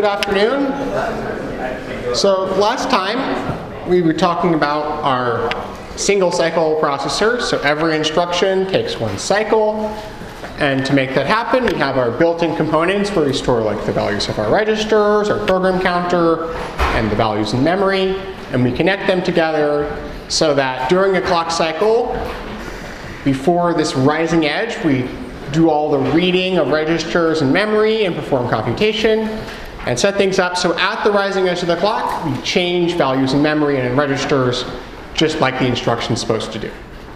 Good afternoon. So last time we were talking about our single cycle processor. So every instruction takes one cycle. And to make that happen, we have our built-in components where we store like the values of our registers, our program counter, and the values in memory. And we connect them together so that during a clock cycle, before this rising edge, we do all the reading of registers and memory and perform computation and set things up so at the rising edge of the clock, we change values in memory and in registers just like the instruction's supposed to do.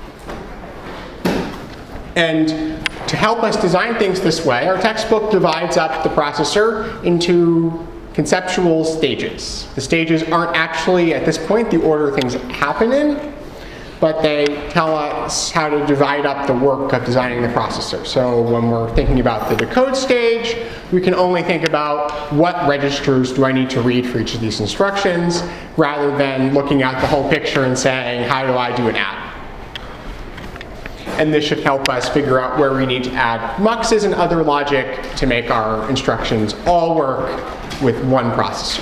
And to help us design things this way, our textbook divides up the processor into conceptual stages. The stages aren't actually, at this point, the order things happen in, but they tell us how to divide up the work of designing the processor. So when we're thinking about the decode stage, we can only think about what registers do I need to read for each of these instructions, rather than looking at the whole picture and saying, how do I do an add? And this should help us figure out where we need to add muxes and other logic to make our instructions all work with one processor.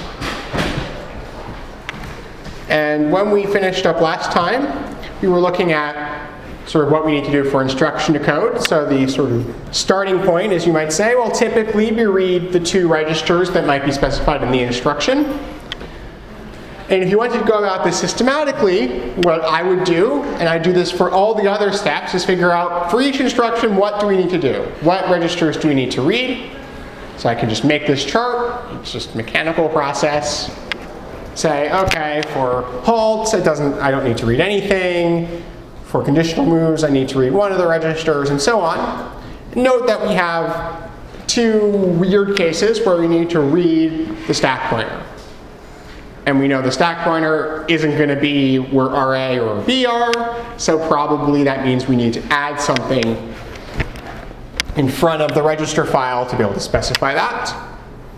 And when we finished up last time, we were looking at sort of what we need to do for instruction to code. So the sort of starting point, as you might say, well, typically we read the two registers that might be specified in the instruction. And if you wanted to go about this systematically, what I would do, and I do this for all the other steps, is figure out for each instruction, what do we need to do? What registers do we need to read? So I can just make this chart. It's just a mechanical process. Say, okay, for halts, I don't need to read anything. For conditional moves, I need to read one of the registers, and so on. Note that we have two weird cases where we need to read the stack pointer. And we know the stack pointer isn't going to be where RA or B are, so probably that means we need to add something in front of the register file to be able to specify that.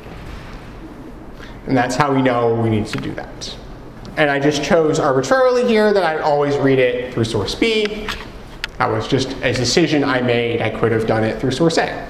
And that's how we know we need to do that. And I just chose arbitrarily here that I'd always read it through source B. That was just a decision I made. I could have done it through source A.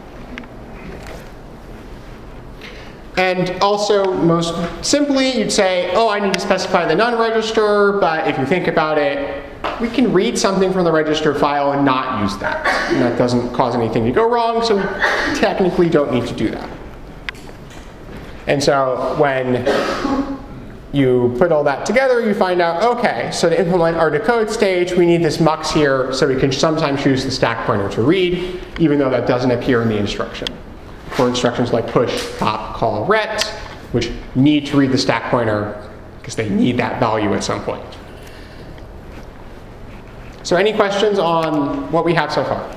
And also, most simply, you'd say, oh, I need to specify the none register. But if you think about it, we can read something from the register file and not use that. And that doesn't cause anything to go wrong, so we technically don't need to do that. And so when you put all that together, you find out, okay, so to implement our decode stage, we need this mux here, so we can sometimes use the stack pointer to read, even though that doesn't appear in the instruction. For instructions like push, pop, call, ret, which need to read the stack pointer because they need that value at some point. So any questions on what we have so far?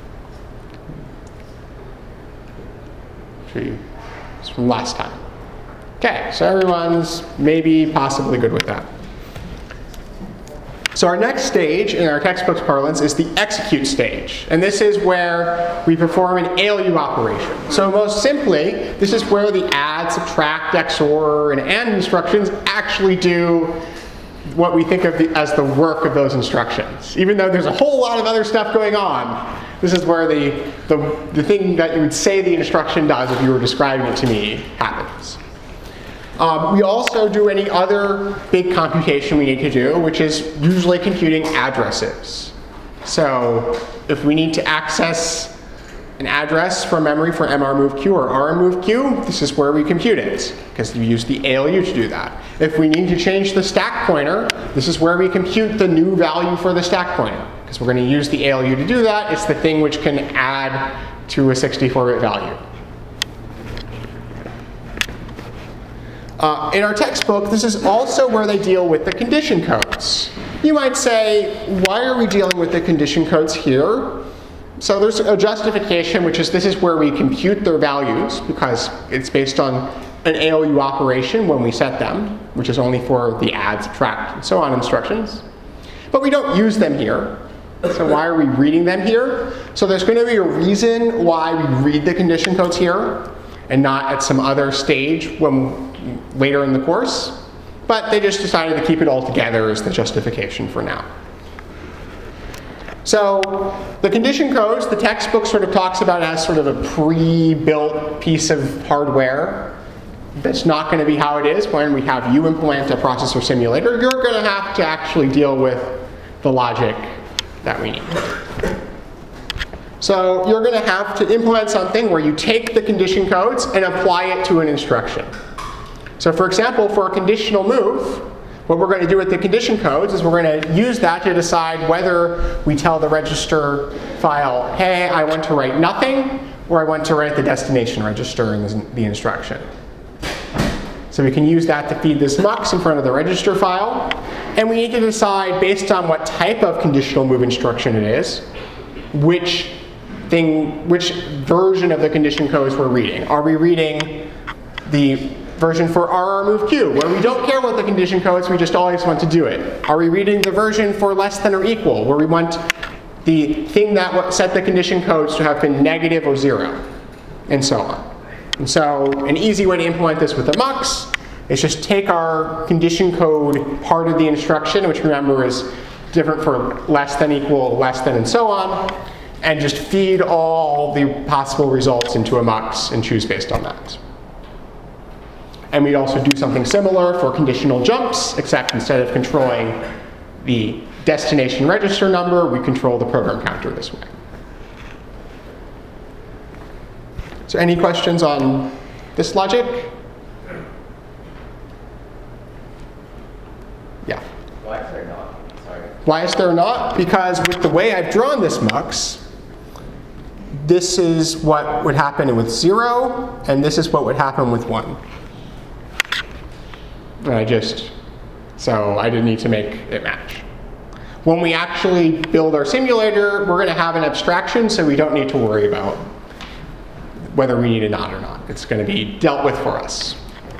It's from last time. Okay, so everyone's maybe possibly good with that. So our next stage in our textbook's parlance is the execute stage. And this is where we perform an ALU operation. So most simply, this is where the add, subtract, XOR, and AND instructions actually do what we think of as the work of those instructions. Even though there's a whole lot of other stuff going on, this is where the thing that you would say the instruction does if you were describing it to me happens. We also do any other big computation we need to do, which is usually computing addresses. So if we need to access an address from memory for mrmoveq or rmoveq, this is where we compute it, because you use the ALU to do that. If we need to change the stack pointer, this is where we compute the new value for the stack pointer, because we're going to use the ALU to do that. It's the thing which can add to a 64-bit value. In our textbook, this is also where they deal with the condition codes. You might say, why are we dealing with the condition codes here? So there's a justification, which is this is where we compute their values, because it's based on an ALU operation when we set them, which is only for the add, subtract, and so on instructions. But we don't use them here. So why are we reading them here? So there's going to be a reason why we read the condition codes here and not at some other stage later in the course. But they just decided to keep it all together as the justification for now. So the condition codes, the textbook sort of talks about as sort of a pre-built piece of hardware That's not going to be how it is when we have you implement a processor simulator. You're going to have to actually deal with the logic that we need. So you're going to have to implement something where you take the condition codes and apply it to an instruction. So for example, for a conditional move, what we're going to do with the condition codes is we're going to use that to decide whether we tell the register file, hey, I want to write nothing, or I want to write the destination register in the instruction. So we can use that to feed this mux in front of the register file. And we need to decide, based on what type of conditional move instruction it is, which version of the condition codes we're reading. Are we reading the version for RR move Q, where we don't care what the condition codes, we just always want to do it? Are we reading the version for less than or equal, where we want the thing that set the condition codes to have been negative or 0, and so on? And so an easy way to implement this with a mux is just take our condition code part of the instruction, which remember is different for less than, equal, less than, and so on, and just feed all the possible results into a mux and choose based on that. And we'd also do something similar for conditional jumps, except instead of controlling the destination register number, we control the program counter this way. So any questions on this logic? Yeah. Why is there not? Sorry. Why is there not? Because with the way I've drawn this mux, this is what would happen with 0, and this is what would happen with 1. And so I didn't need to make it match. When we actually build our simulator, we're going to have an abstraction, so we don't need to worry about whether we need a not or not. It's going to be dealt with for us.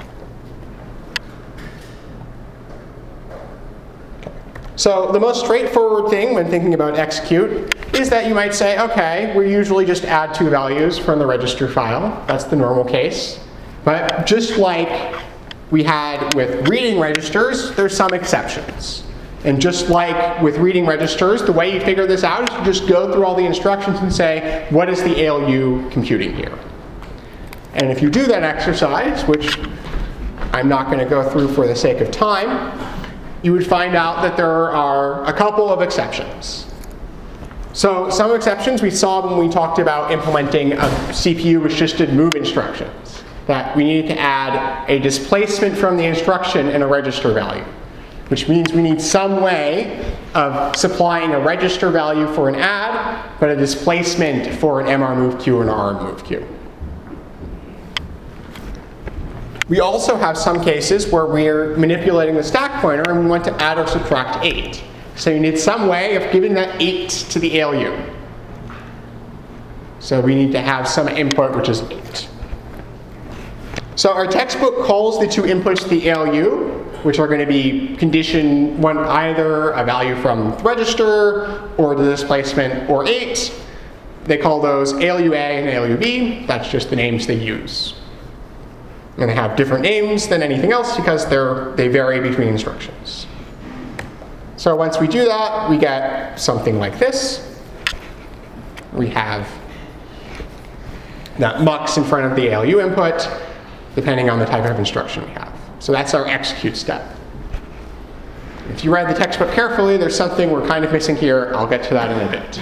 So the most straightforward thing when thinking about execute is that you might say, OK, we usually just add 2 values from the register file. That's the normal case. But just like we had with reading registers, there's some exceptions. And just like with reading registers, the way you figure this out is you just go through all the instructions and say, what is the ALU computing here? And if you do that exercise, which I'm not going to go through for the sake of time, you would find out that there are a couple of exceptions. So some exceptions we saw when we talked about implementing a CPU-restricted move instructions, that we needed to add a displacement from the instruction and a register value, which means we need some way of supplying a register value for an add, but a displacement for an MR move Q and RR move Q. We also have some cases where we're manipulating the stack pointer and we want to add or subtract 8. So you need some way of giving that 8 to the ALU. So we need to have some input, which is 8. So our textbook calls the 2 inputs to the ALU, which are going to be condition 1, either a value from the register or the displacement or 8. They call those ALU-A and ALU-B. That's just the names they use. And they have different names than anything else because they vary between instructions. So once we do that, we get something like this. We have that mux in front of the ALU input, depending on the type of instruction we have. So that's our execute step. If you read the textbook carefully, there's something we're kind of missing here. I'll get to that in a bit.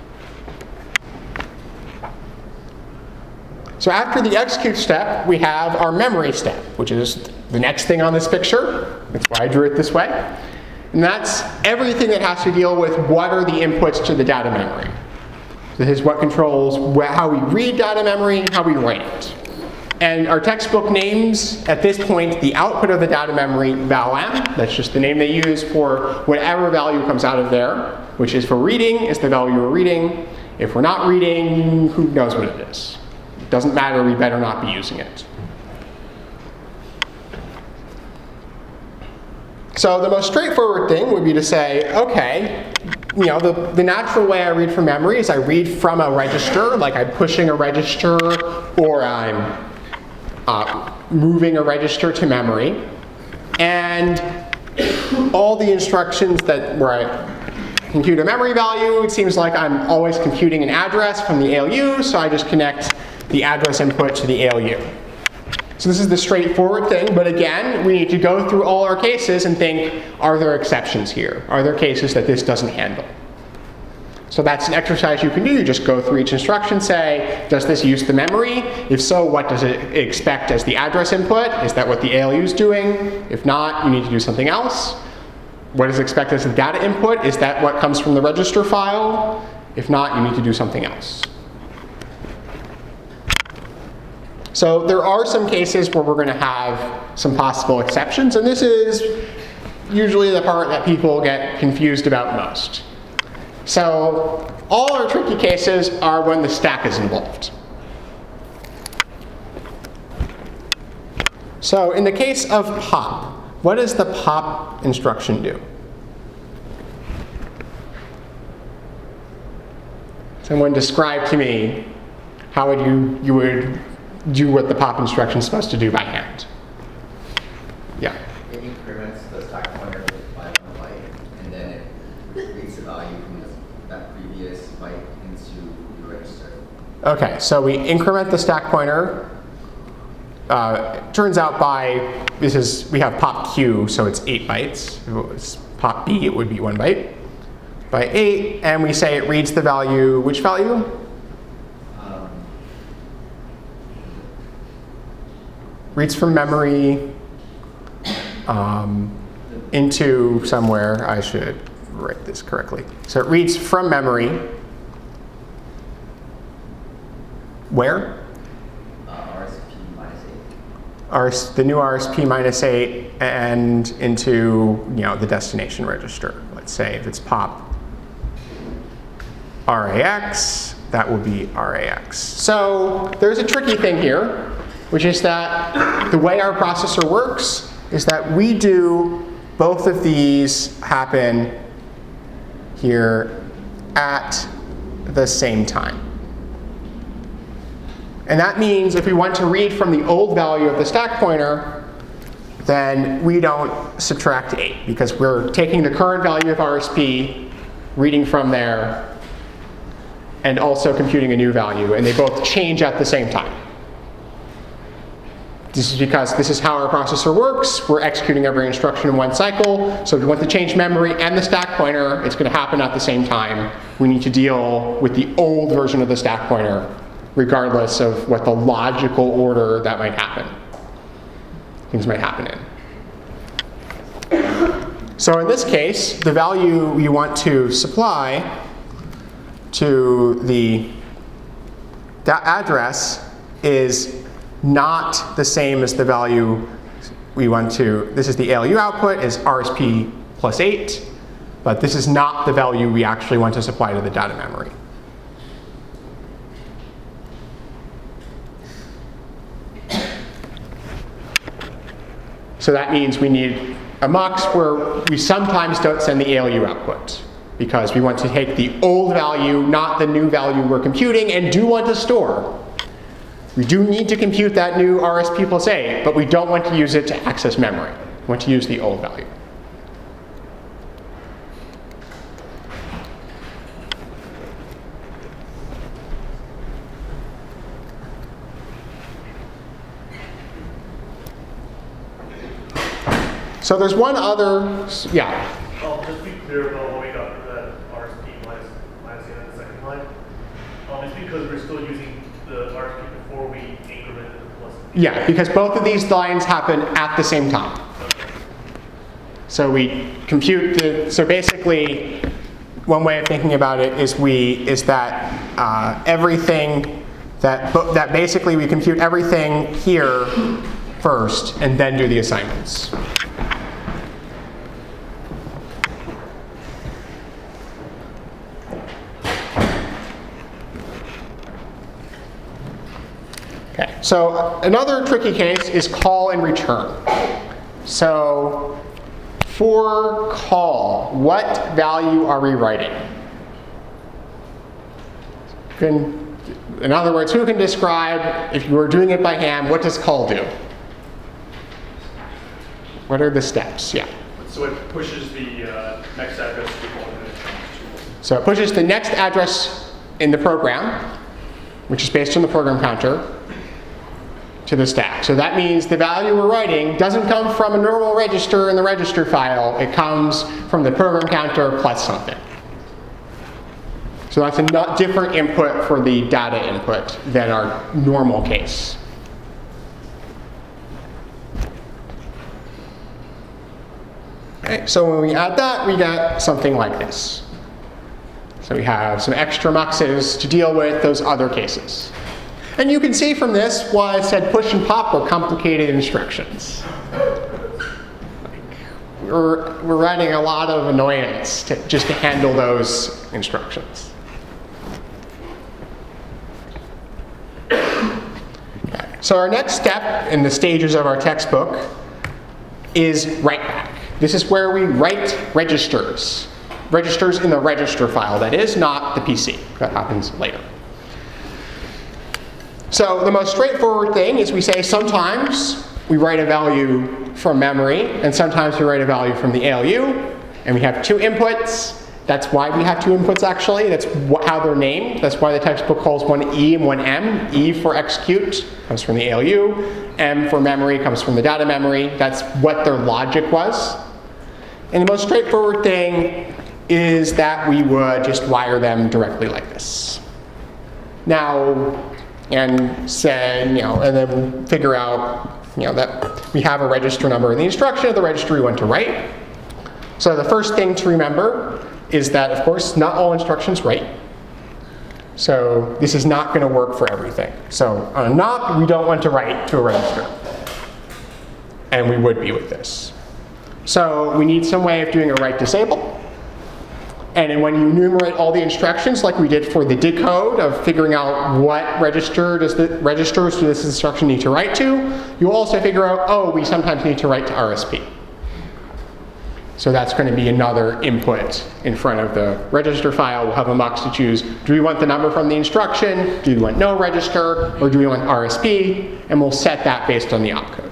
So after the execute step, we have our memory step, which is the next thing on this picture. That's why I drew it this way. And that's everything that has to deal with what are the inputs to the data memory. This is what controls how we read data memory and how we write it. And our textbook names, at this point, the output of the data memory val-m. That's just the name they use for whatever value comes out of there, which is for reading, is the value we're reading. If we're not reading, who knows what it is. It doesn't matter, we better not be using it. So the most straightforward thing would be to say, OK, the natural way I read from memory is I read from a register, like I'm pushing a register or I'm moving a register to memory. And all the instructions where I compute a memory value, it seems like I'm always computing an address from the ALU, so I just connect the address input to the ALU. So this is the straightforward thing, but again, we need to go through all our cases and think, are there exceptions here? Are there cases that this doesn't handle? So that's an exercise you can do. You just go through each instruction, say, does this use the memory? If so, what does it expect as the address input? Is that what the ALU is doing? If not, you need to do something else. What is expected as the data input? Is that what comes from the register file? If not, you need to do something else. So there are some cases where we're going to have some possible exceptions, and this is usually the part that people get confused about most. So all our tricky cases are when the stack is involved. So in the case of pop, what does the pop instruction do? Someone describe to me how would you would do what the pop instruction is supposed to do by hand. Yeah. It increments the stack pointer by 1 byte, and then it reads the value from that previous byte into the register. Okay, so we increment the stack pointer. Turns out we have pop Q, so it's 8 bytes. If it was pop B, it would be 1 byte. By 8, and we say it reads the value, which value? Reads from memory into somewhere. I should write this correctly. So it reads from memory. Where? RSP minus 8. The new RSP minus 8 and into the destination register. Let's say if it's pop RAX, that would be RAX. So there's a tricky thing here, which is that the way our processor works is that we do both of these happen here at the same time. And that means if we want to read from the old value of the stack pointer, then we don't subtract 8, because we're taking the current value of RSP, reading from there, and also computing a new value, and they both change at the same time. This is because this is how our processor works. We're executing every instruction in one cycle. So if we want to change memory and the stack pointer, it's going to happen at the same time. We need to deal with the old version of the stack pointer, regardless of what the logical order that might happen. Things might happen in. So in this case, the value you want to supply to the address is not the same as the value we want to. This is the ALU output, is RSP plus 8, but this is not the value we actually want to supply to the data memory. So that means we need a MUX where we sometimes don't send the ALU output, because we want to take the old value, not the new value we're computing, and do want to store. We do need to compute that new RSP plus 8, but we don't want to use it to access memory. We want to use the old value. So there's one other, yeah. Just be clear about what we got for that RSP minus 8 on the second line. It's because we're still using the RSP before we incremented the plus. Yeah, because both of these lines happen at the same time. Okay. So we compute so basically, one way of thinking about it is that everything that basically we compute everything here first and then do the assignments. Okay, so another tricky case is call and return. So for call, what value are we writing? In other words, who can describe, if you were doing it by hand, what does call do? What are the steps? Yeah. So it pushes the next address to the alternate. So it pushes the next address in the program, which is based on the program counter, to the stack. So that means the value we're writing doesn't come from a normal register in the register file. It comes from the program counter plus something. So that's a different input for the data input than our normal case. Okay, so when we add that, we get something like this. So we have some extra muxes to deal with those other cases. And you can see from this why I said push and pop are complicated instructions. We're writing a lot of annoyance just to handle those instructions. Okay. So our next step in the stages of our textbook is write back. This is where we write registers. Registers in the register file, that is, not the PC. That happens later. So the most straightforward thing is we say sometimes we write a value from memory, and sometimes we write a value from the ALU, and we have two inputs. That's why we have two inputs, actually. That's how they're named. That's why the textbook calls one E and one M. E for execute comes from the ALU. M for memory comes from the data memory. That's what their logic was. And the most straightforward thing is that we would just wire them directly like this. Now, and say, and then figure out, that we have a register number in the instruction of the register we want to write. So the first thing to remember is that, of course, not all instructions write. So this is not going to work for everything. So on a NOP, we don't want to write to a register. And we would be with this. So we need some way of doing a write disable. And then when you enumerate all the instructions, like we did for the decode of figuring out what registers does this instruction need to write to, you also figure out, oh, we sometimes need to write to RSP. So that's going to be another input in front of the register file. We'll have a mux to choose, do we want the number from the instruction, do we want no register, or do we want RSP? And we'll set that based on the opcode.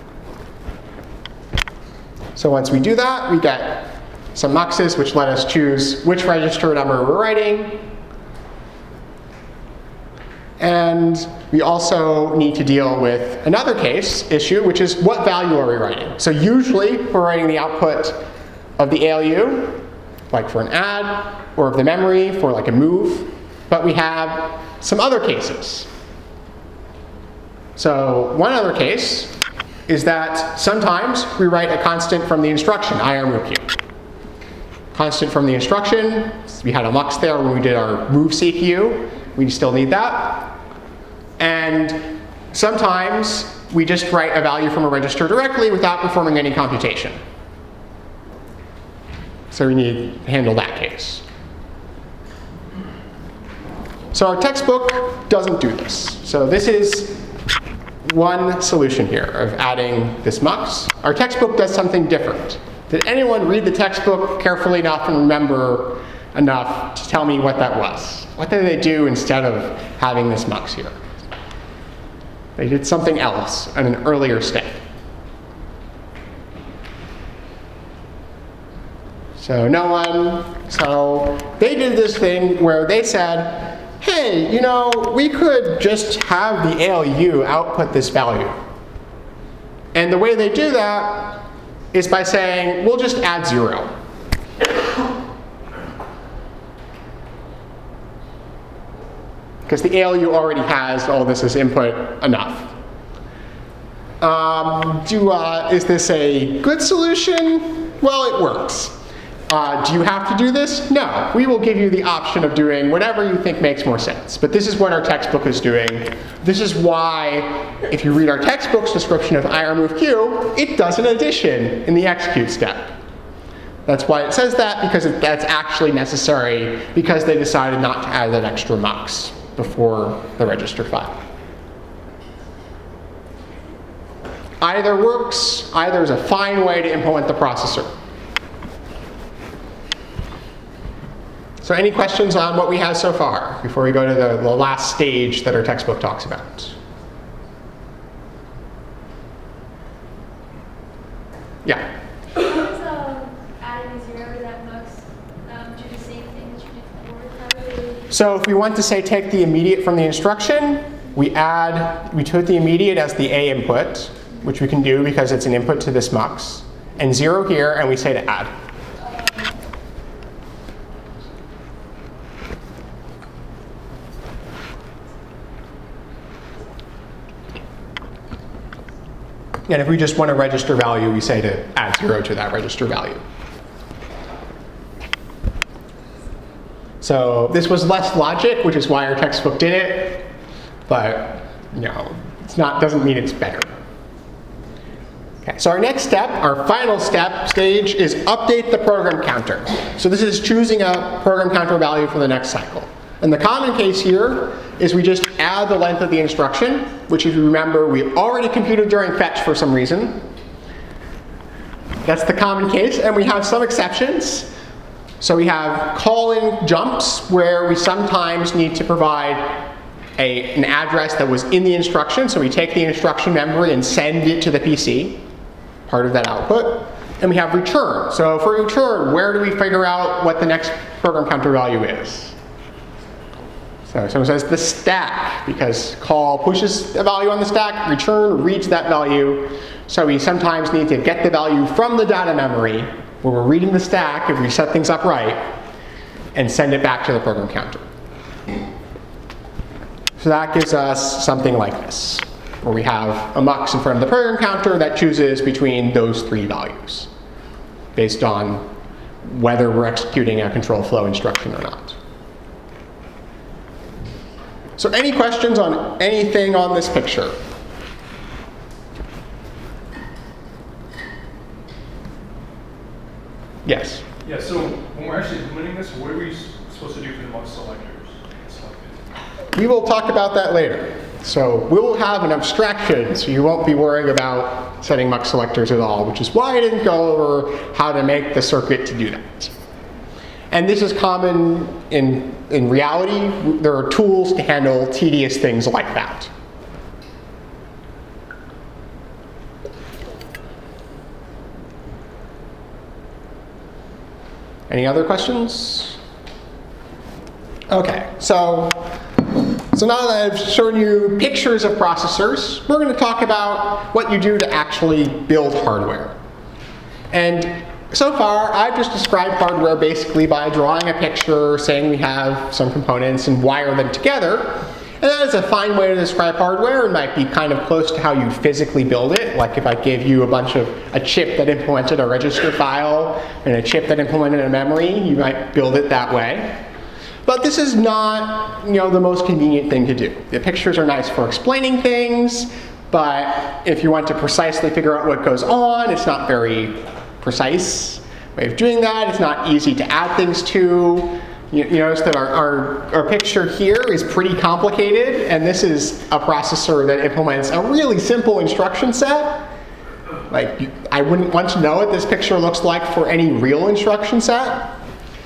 So once we do that, we get some muxes which let us choose which register number we're writing. And we also need to deal with another case issue, which is what value are we writing? So usually we're writing the output of the ALU, like for an add, or of the memory for like a move. But we have some other cases. So one other case is that sometimes we write a constant from the instruction, IRMoveQ. Constant from the instruction, we had a mux there when we did our move CPU. We still need that. And sometimes we just write a value from a register directly without performing any computation. So we need to handle that case. So our textbook doesn't do this. So this is one solution here of adding this mux. Our textbook does something different. Did anyone read the textbook carefully enough and remember enough to tell me what that was? What did they do instead of having this mux here? They did something else at an earlier step. So no one. So they did this thing where they said, hey, we could just have the ALU output this value. And the way they do that is by saying, we'll just add 0. Because the ALU already has all this as input enough. Is this a good solution? Well, it works. Do you have to do this? No. We will give you the option of doing whatever you think makes more sense. But this is what our textbook is doing. This is why, if you read our textbook's description of IRMoveQ, it does an addition in the execute step. That's why it says that, because that's actually necessary because they decided not to add that extra mux before the register file. Either works, either is a fine way to implement the processor. So any questions on what we have so far before we go to the last stage that our textbook talks about? Yeah? Does adding a 0 to that mux do the same thing that you did before? So if we want to say take the immediate from the instruction, we put the immediate as the A input, which we can do because it's an input to this mux, and 0 here, and we say to add. And if we just want a register value, we say to add 0 to that register value. So this was less logic, which is why our textbook did it, but doesn't mean it's better. Okay, so our next step, our final stage, is update the program counter. So this is choosing a program counter value for the next cycle. And the common case here is we just add the length of the instruction, which if you remember, we already computed during fetch for some reason. That's the common case, and we have some exceptions. So we have calling jumps, where we sometimes need to provide an address that was in the instruction. So we take the instruction memory and send it to the PC, part of that output. And we have return. So for return, where do we figure out what the next program counter value is? So someone says the stack, because call pushes a value on the stack, return reads that value. So we sometimes need to get the value from the data memory, where we're reading the stack if we set things up right, and send it back to the program counter. So that gives us something like this, where we have a mux in front of the program counter that chooses between those 3 values, based on whether we're executing a control flow instruction or not. So any questions on anything on this picture? Yes? Yeah, so when we're actually implementing this, what are we supposed to do for the mux selectors? We will talk about that later. So we'll have an abstraction, so you won't be worrying about setting mux selectors at all, which is why I didn't go over how to make the circuit to do that. And this is common in reality. There are tools to handle tedious things like that. Any other questions? Okay, so now that I've shown you pictures of processors, we're going to talk about what you do to actually build hardware. And so far, I've just described hardware basically by drawing a picture, saying we have some components and wire them together. And that is a fine way to describe hardware. It might be kind of close to how you physically build it. Like if I gave you a chip that implemented a register file and a chip that implemented a memory, you might build it that way. But this is not, the most convenient thing to do. The pictures are nice for explaining things, but if you want to precisely figure out what goes on, it's not very precise way of doing that. It's not easy to add things to. You notice that our picture here is pretty complicated, and this is a processor that implements a really simple instruction set. Like, I wouldn't want to know what this picture looks like for any real instruction set.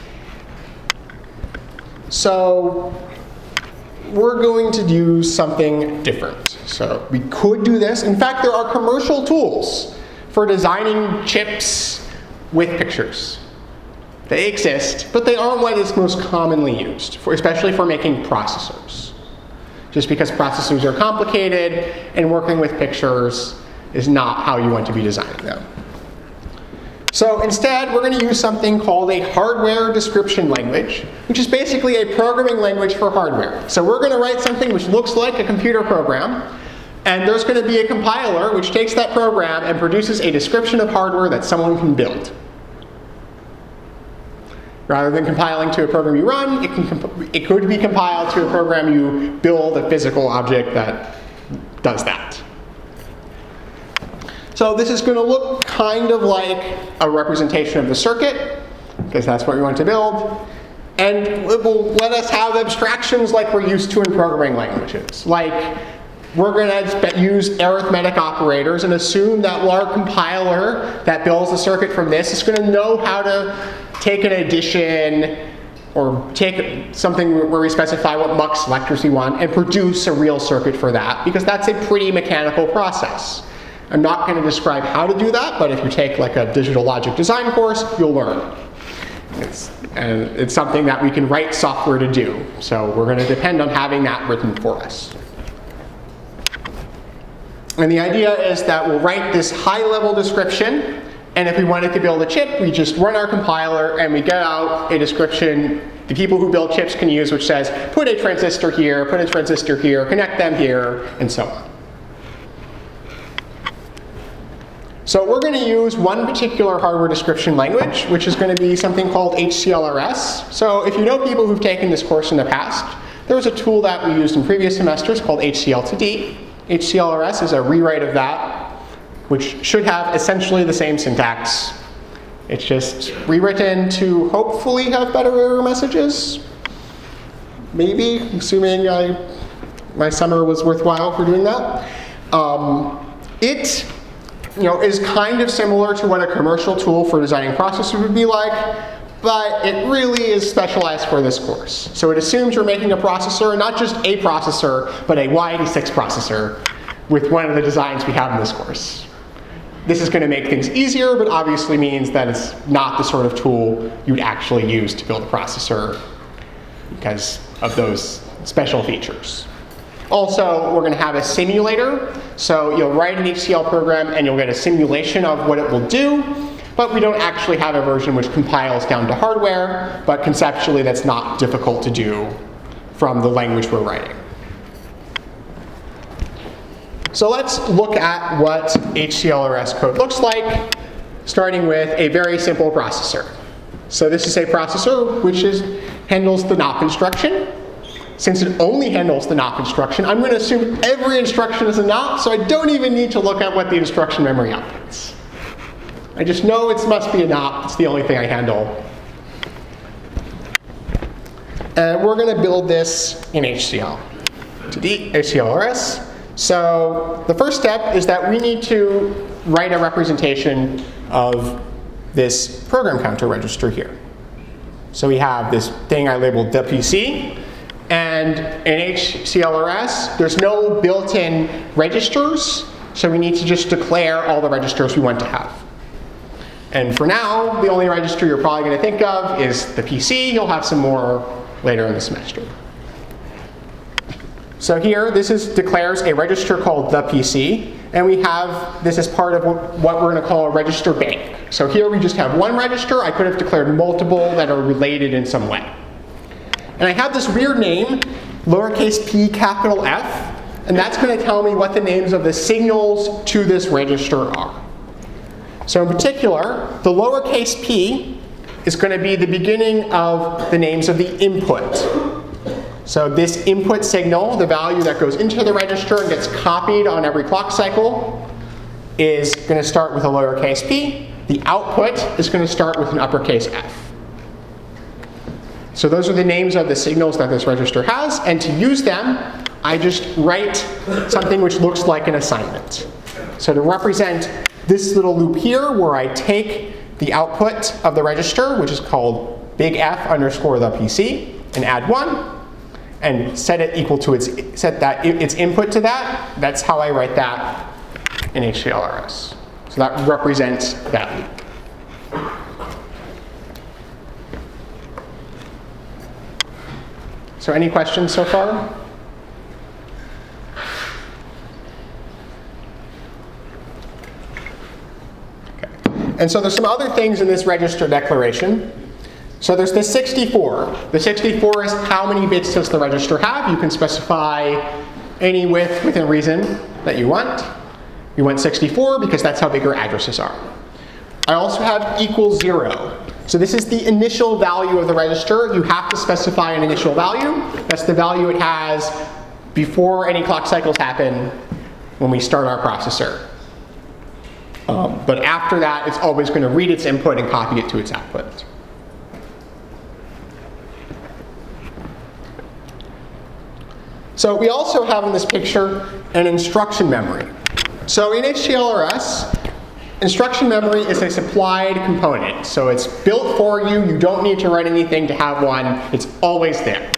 So we're going to do something different. So we could do this. In fact, there are commercial tools for designing chips with pictures. They exist, but they aren't what is most commonly used, especially for making processors. Just because processors are complicated and working with pictures is not how you want to be designing them. So instead, we're going to use something called a hardware description language, which is basically a programming language for hardware. So we're going to write something which looks like a computer program, and there's going to be a compiler which takes that program and produces a description of hardware that someone can build. Rather than compiling to a program you run, it could be compiled to a program you build, a physical object that does that. So this is going to look kind of like a representation of the circuit, because that's what we want to build. And it will let us have abstractions like we're used to in programming languages. Like, we're going to use arithmetic operators and assume that our compiler that builds the circuit from this is going to know how to take an addition or take something where we specify what mux selectors we want and produce a real circuit for that, because that's a pretty mechanical process. I'm not going to describe how to do that, but if you take like a digital logic design course, you'll learn. It's something that we can write software to do. So we're going to depend on having that written for us. And the idea is that we'll write this high-level description, and if we wanted to build a chip, we just run our compiler and we get out a description the people who build chips can use, which says, put a transistor here, connect them here, and so on. So we're going to use one particular hardware description language, which is going to be something called HCLRS. So if you know people who've taken this course in the past, there was a tool that we used in previous semesters called HCL2D. HCLRS is a rewrite of that, which should have essentially the same syntax. It's just rewritten to hopefully have better error messages. Maybe, assuming my summer was worthwhile for doing that. It is kind of similar to what a commercial tool for designing processors would be like, but it really is specialized for this course. So it assumes you're making a processor, not just a processor, but a Y86 processor with one of the designs we have in this course. This is going to make things easier, but obviously means that it's not the sort of tool you'd actually use to build a processor because of those special features. Also, we're going to have a simulator. So you'll write an HCL program and you'll get a simulation of what it will do, but we don't actually have a version which compiles down to hardware, but conceptually that's not difficult to do from the language we're writing. So let's look at what HCLRS code looks like, starting with a very simple processor. So this is a processor which handles the NOP instruction. Since it only handles the NOP instruction, I'm going to assume every instruction is a NOP, so I don't even need to look at what the instruction memory outputs. I just know it must be a NOP. It's the only thing I handle. And we're going to build this in HCLRS. So the first step is that we need to write a representation of this program counter register here. So we have this thing I labeled the PC. And in HCLRS, there's no built-in registers, so we need to just declare all the registers we want to have. And for now, the only register you're probably going to think of is the PC. You'll have some more later in the semester. So here, this declares a register called the PC, and we have this as part of what we're going to call a register bank. So here we just have one register. I could have declared multiple that are related in some way. And I have this weird name, lowercase p, capital F, and that's going to tell me what the names of the signals to this register are. So in particular, the lowercase p is going to be the beginning of the names of the input. So this input signal, the value that goes into the register and gets copied on every clock cycle, is going to start with a lowercase p. The output is going to start with an uppercase F. So those are the names of the signals that this register has, and to use them, I just write something which looks like an assignment. So to represent this little loop here, where I take the output of the register, which is called big F underscore the PC, and add 1, and set it equal to its input to that, that's how I write that in HCLRS. So that represents that loop. So any questions so far? Okay. And so there's some other things in this register declaration. So there's the 64. The 64 is how many bits does the register have. You can specify any width within reason that you want. You want 64 because that's how big your addresses are. I also have equals 0. So this is the initial value of the register. You have to specify an initial value. That's the value it has before any clock cycles happen when we start our processor. But after that, it's always going to read its input and copy it to its output. So we also have in this picture an instruction memory. So in HCLRS, instruction memory is a supplied component. So it's built for you. You don't need to write anything to have one. It's always there.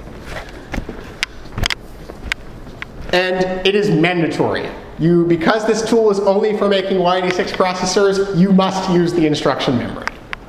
And it is mandatory. Because this tool is only for making Y86 processors, you must use the instruction memory.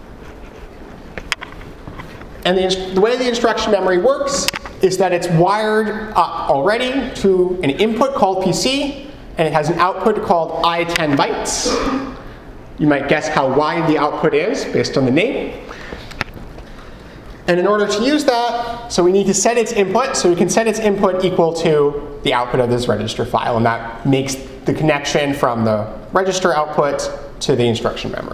And the way the instruction memory works is that it's wired up already to an input called PC, and it has an output called I10 bytes. You might guess how wide the output is based on the name. And in order to use that, so we need to set its input. So we can set its input equal to the output of this register file, and that makes the connection from the register output to the instruction memory.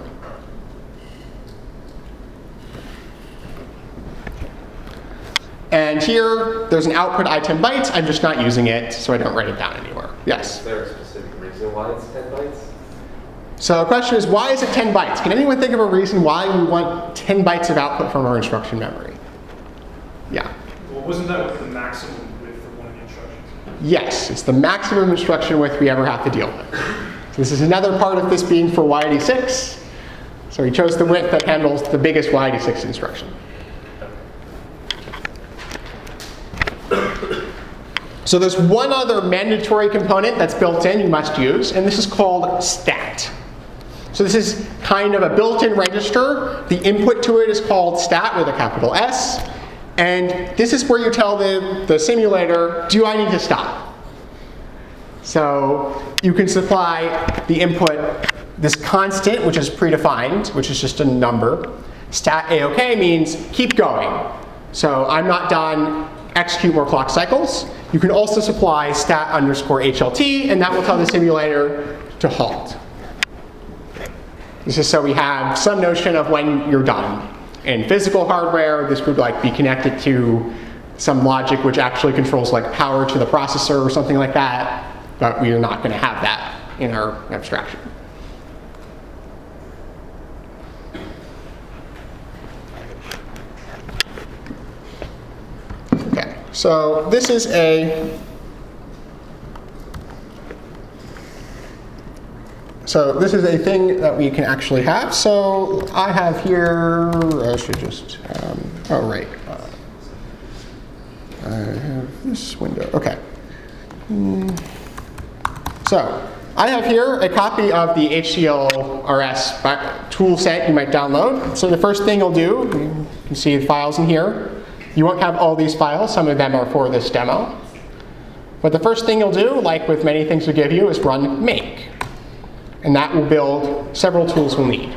And here, there's an output I10 bytes. I'm just not using it, so I don't write it down anywhere. Yes? Is there a specific reason why it's 10 bytes? So the question is, why is it 10 bytes? Can anyone think of a reason why we want 10 bytes of output from our instruction memory? Yeah. Well, wasn't that with the maximum width of one of the instructions? Yes, it's the maximum instruction width we ever have to deal with. So this is another part of this being for Y86. So we chose the width that handles the biggest Y86 instruction. So there's one other mandatory component that's built in you must use, and this is called stat. So this is kind of a built-in register. The input to it is called stat with a capital S. And this is where you tell the simulator, do I need to stop? So you can supply the input, this constant, which is predefined, which is just a number. Stat A-OK means keep going. So I'm not done, execute more clock cycles. You can also supply stat underscore HLT, and that will tell the simulator to halt. This is so we have some notion of when you're done. In physical hardware, this would be connected to some logic which actually controls power to the processor or something like that, but we are not going to have that in our abstraction. Okay, so this is a thing that we can actually have. So I have here, I should just, oh right. I have this window, okay. So I have here a copy of the HCLRS tool set you might download. So the first thing you'll do, you can see the files in here. You won't have all these files, some of them are for this demo. But the first thing you'll do, like with many things we give you, is run make. And that will build several tools we'll need.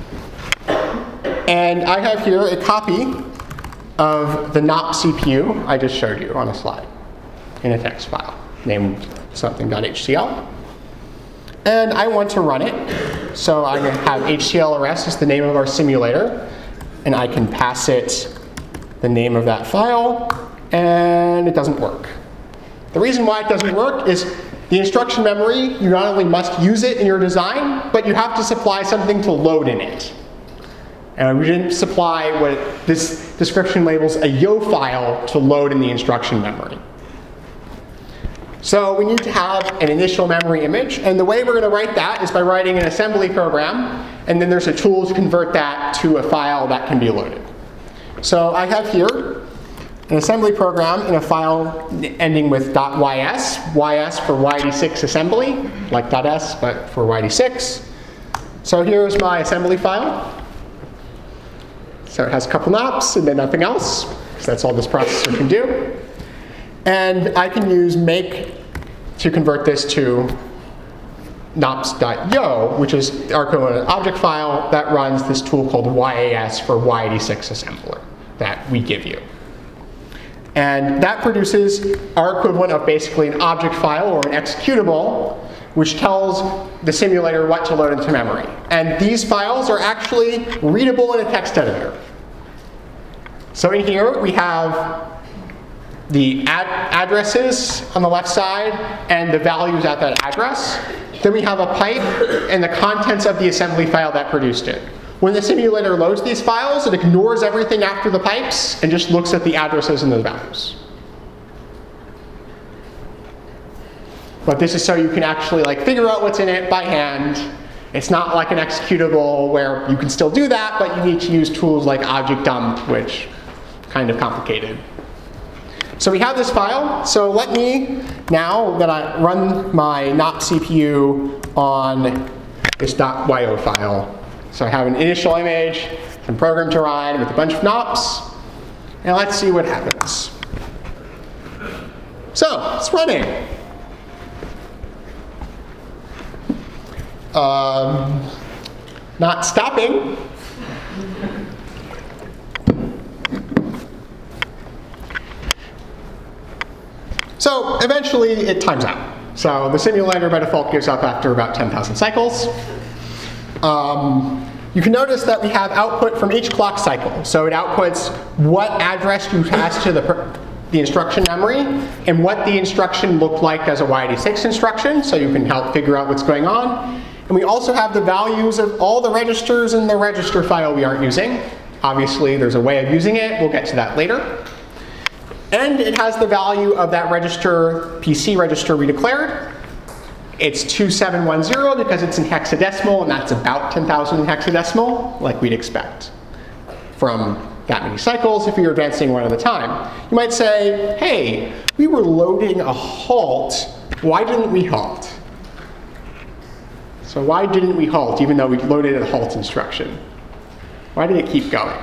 And I have here a copy of the NOP CPU I just showed you on a slide in a text file named something.hcl. And I want to run it. So I'm going to have HCLRS as the name of our simulator. And I can pass it the name of that file. And it doesn't work. The reason why it doesn't work is the instruction memory, you not only must use it in your design, but you have to supply something to load in it. And we didn't supply what this description labels a YO file to load in the instruction memory. So we need to have an initial memory image, and the way we're going to write that is by writing an assembly program, and then there's a tool to convert that to a file that can be loaded. So I have here an assembly program in a file ending with .ys, ys for YD6 assembly, like .s, but for YD6. So here's my assembly file. So it has a couple NOPs and then nothing else, because that's all this processor can do. And I can use make to convert this to nops.yo, which is our equivalent object file that runs this tool called YAS for YD6 assembler that we give you. And that produces our equivalent of basically an object file or an executable, which tells the simulator what to load into memory. And these files are actually readable in a text editor. So in here we have the addresses on the left side and the values at that address. Then we have a pipe and the contents of the assembly file that produced it. When the simulator loads these files, it ignores everything after the pipes and just looks at the addresses and the values. But this is so you can actually figure out what's in it by hand. It's not like an executable where you can still do that, but you need to use tools like object dump, which is kind of complicated. So we have this file. So let me, now that I run my NOP CPU on this .yo file. So I have an initial image, some program to run with a bunch of NOPs, and let's see what happens. So it's running. not stopping. So eventually it times out. So the simulator by default gives up after about 10,000 cycles. You can notice that we have output from each clock cycle. So it outputs what address you pass to the instruction memory and what the instruction looked like as a y86 instruction, so you can help figure out what's going on. And we also have the values of all the registers in the register file we aren't using. Obviously, there's a way of using it. We'll get to that later. And it has the value of that register, PC register we declared. It's 2710 because it's in hexadecimal, and that's about 10,000 in hexadecimal, like we'd expect from that many cycles if you're advancing one at a time. You might say, hey, we were loading a halt. Why didn't we halt? So why didn't we halt even though we loaded a halt instruction? Why did it keep going?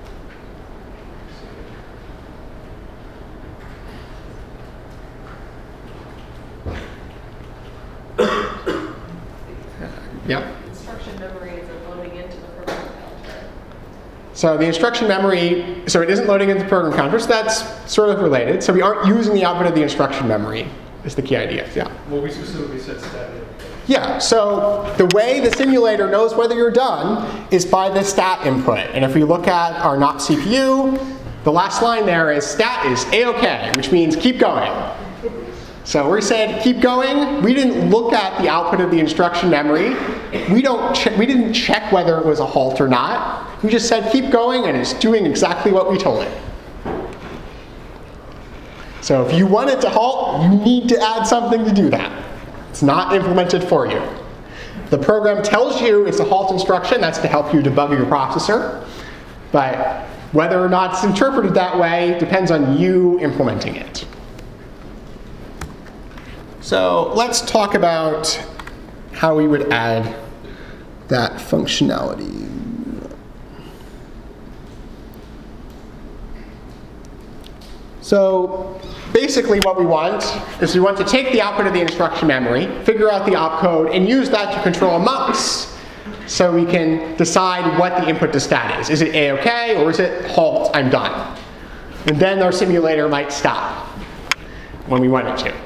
Yep. Instruction memory isn't loading into the program counter. So the instruction memory, so it isn't loading into the program counter, so that's sort of related. So we aren't using the output of the instruction memory, is the key idea, yeah. Well, we specifically said stat. Yeah, so the way the simulator knows whether you're done is by the stat input. And if we look at our not CPU, the last line there is stat is A-OK, which means keep going. So we said keep going. We didn't look at the output of the instruction memory. We didn't check whether it was a halt or not. We just said keep going, and it's doing exactly what we told it. So if you want it to halt, you need to add something to do that. It's not implemented for you. The program tells you it's a halt instruction. That's to help you debug your processor. But whether or not it's interpreted that way depends on you implementing it. So let's talk about how we would add that functionality. So basically what we want is we want to take the output of the instruction memory, figure out the opcode, and use that to control a mux so we can decide what the input to stat is. Is it A-OK or is it halt, I'm done? And then our simulator might stop when we want it to.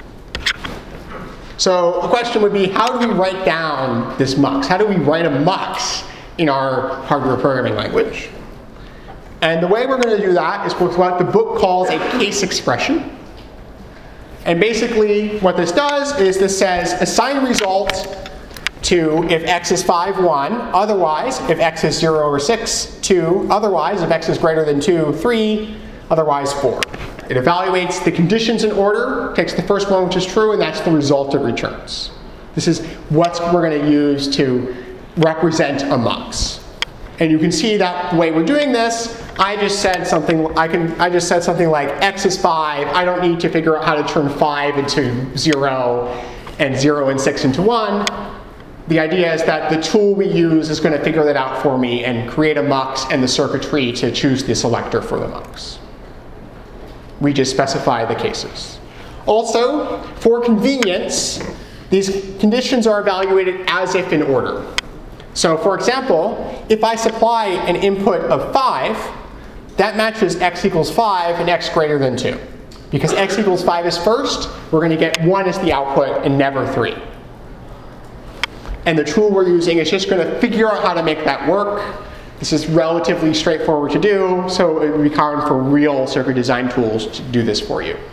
So a question would be, how do we write down this mux? How do we write a mux in our hardware programming language? And the way we're going to do that is with what the book calls a case expression. And basically what this does is this says assign result to if x is 5, 1, otherwise if x is 0 or 6, 2, otherwise if x is greater than 2, 3, otherwise 4. It evaluates the conditions in order, takes the first one which is true, and that's the result it returns. This is what we're going to use to represent a mux. And you can see that the way we're doing this, I just said something like x is 5. I don't need to figure out how to turn 5 into 0 and 0 and 6 into 1. The idea is that the tool we use is going to figure that out for me and create a mux and the circuitry to choose the selector for the mux. We just specify the cases. Also, for convenience, these conditions are evaluated as if in order. So for example, if I supply an input of 5, that matches x equals 5 and x greater than 2. Because x equals 5 is first, we're going to get 1 as the output and never 3. And the tool we're using is just going to figure out how to make that work. This is relatively straightforward to do, so it would be common for real circuit design tools to do this for you.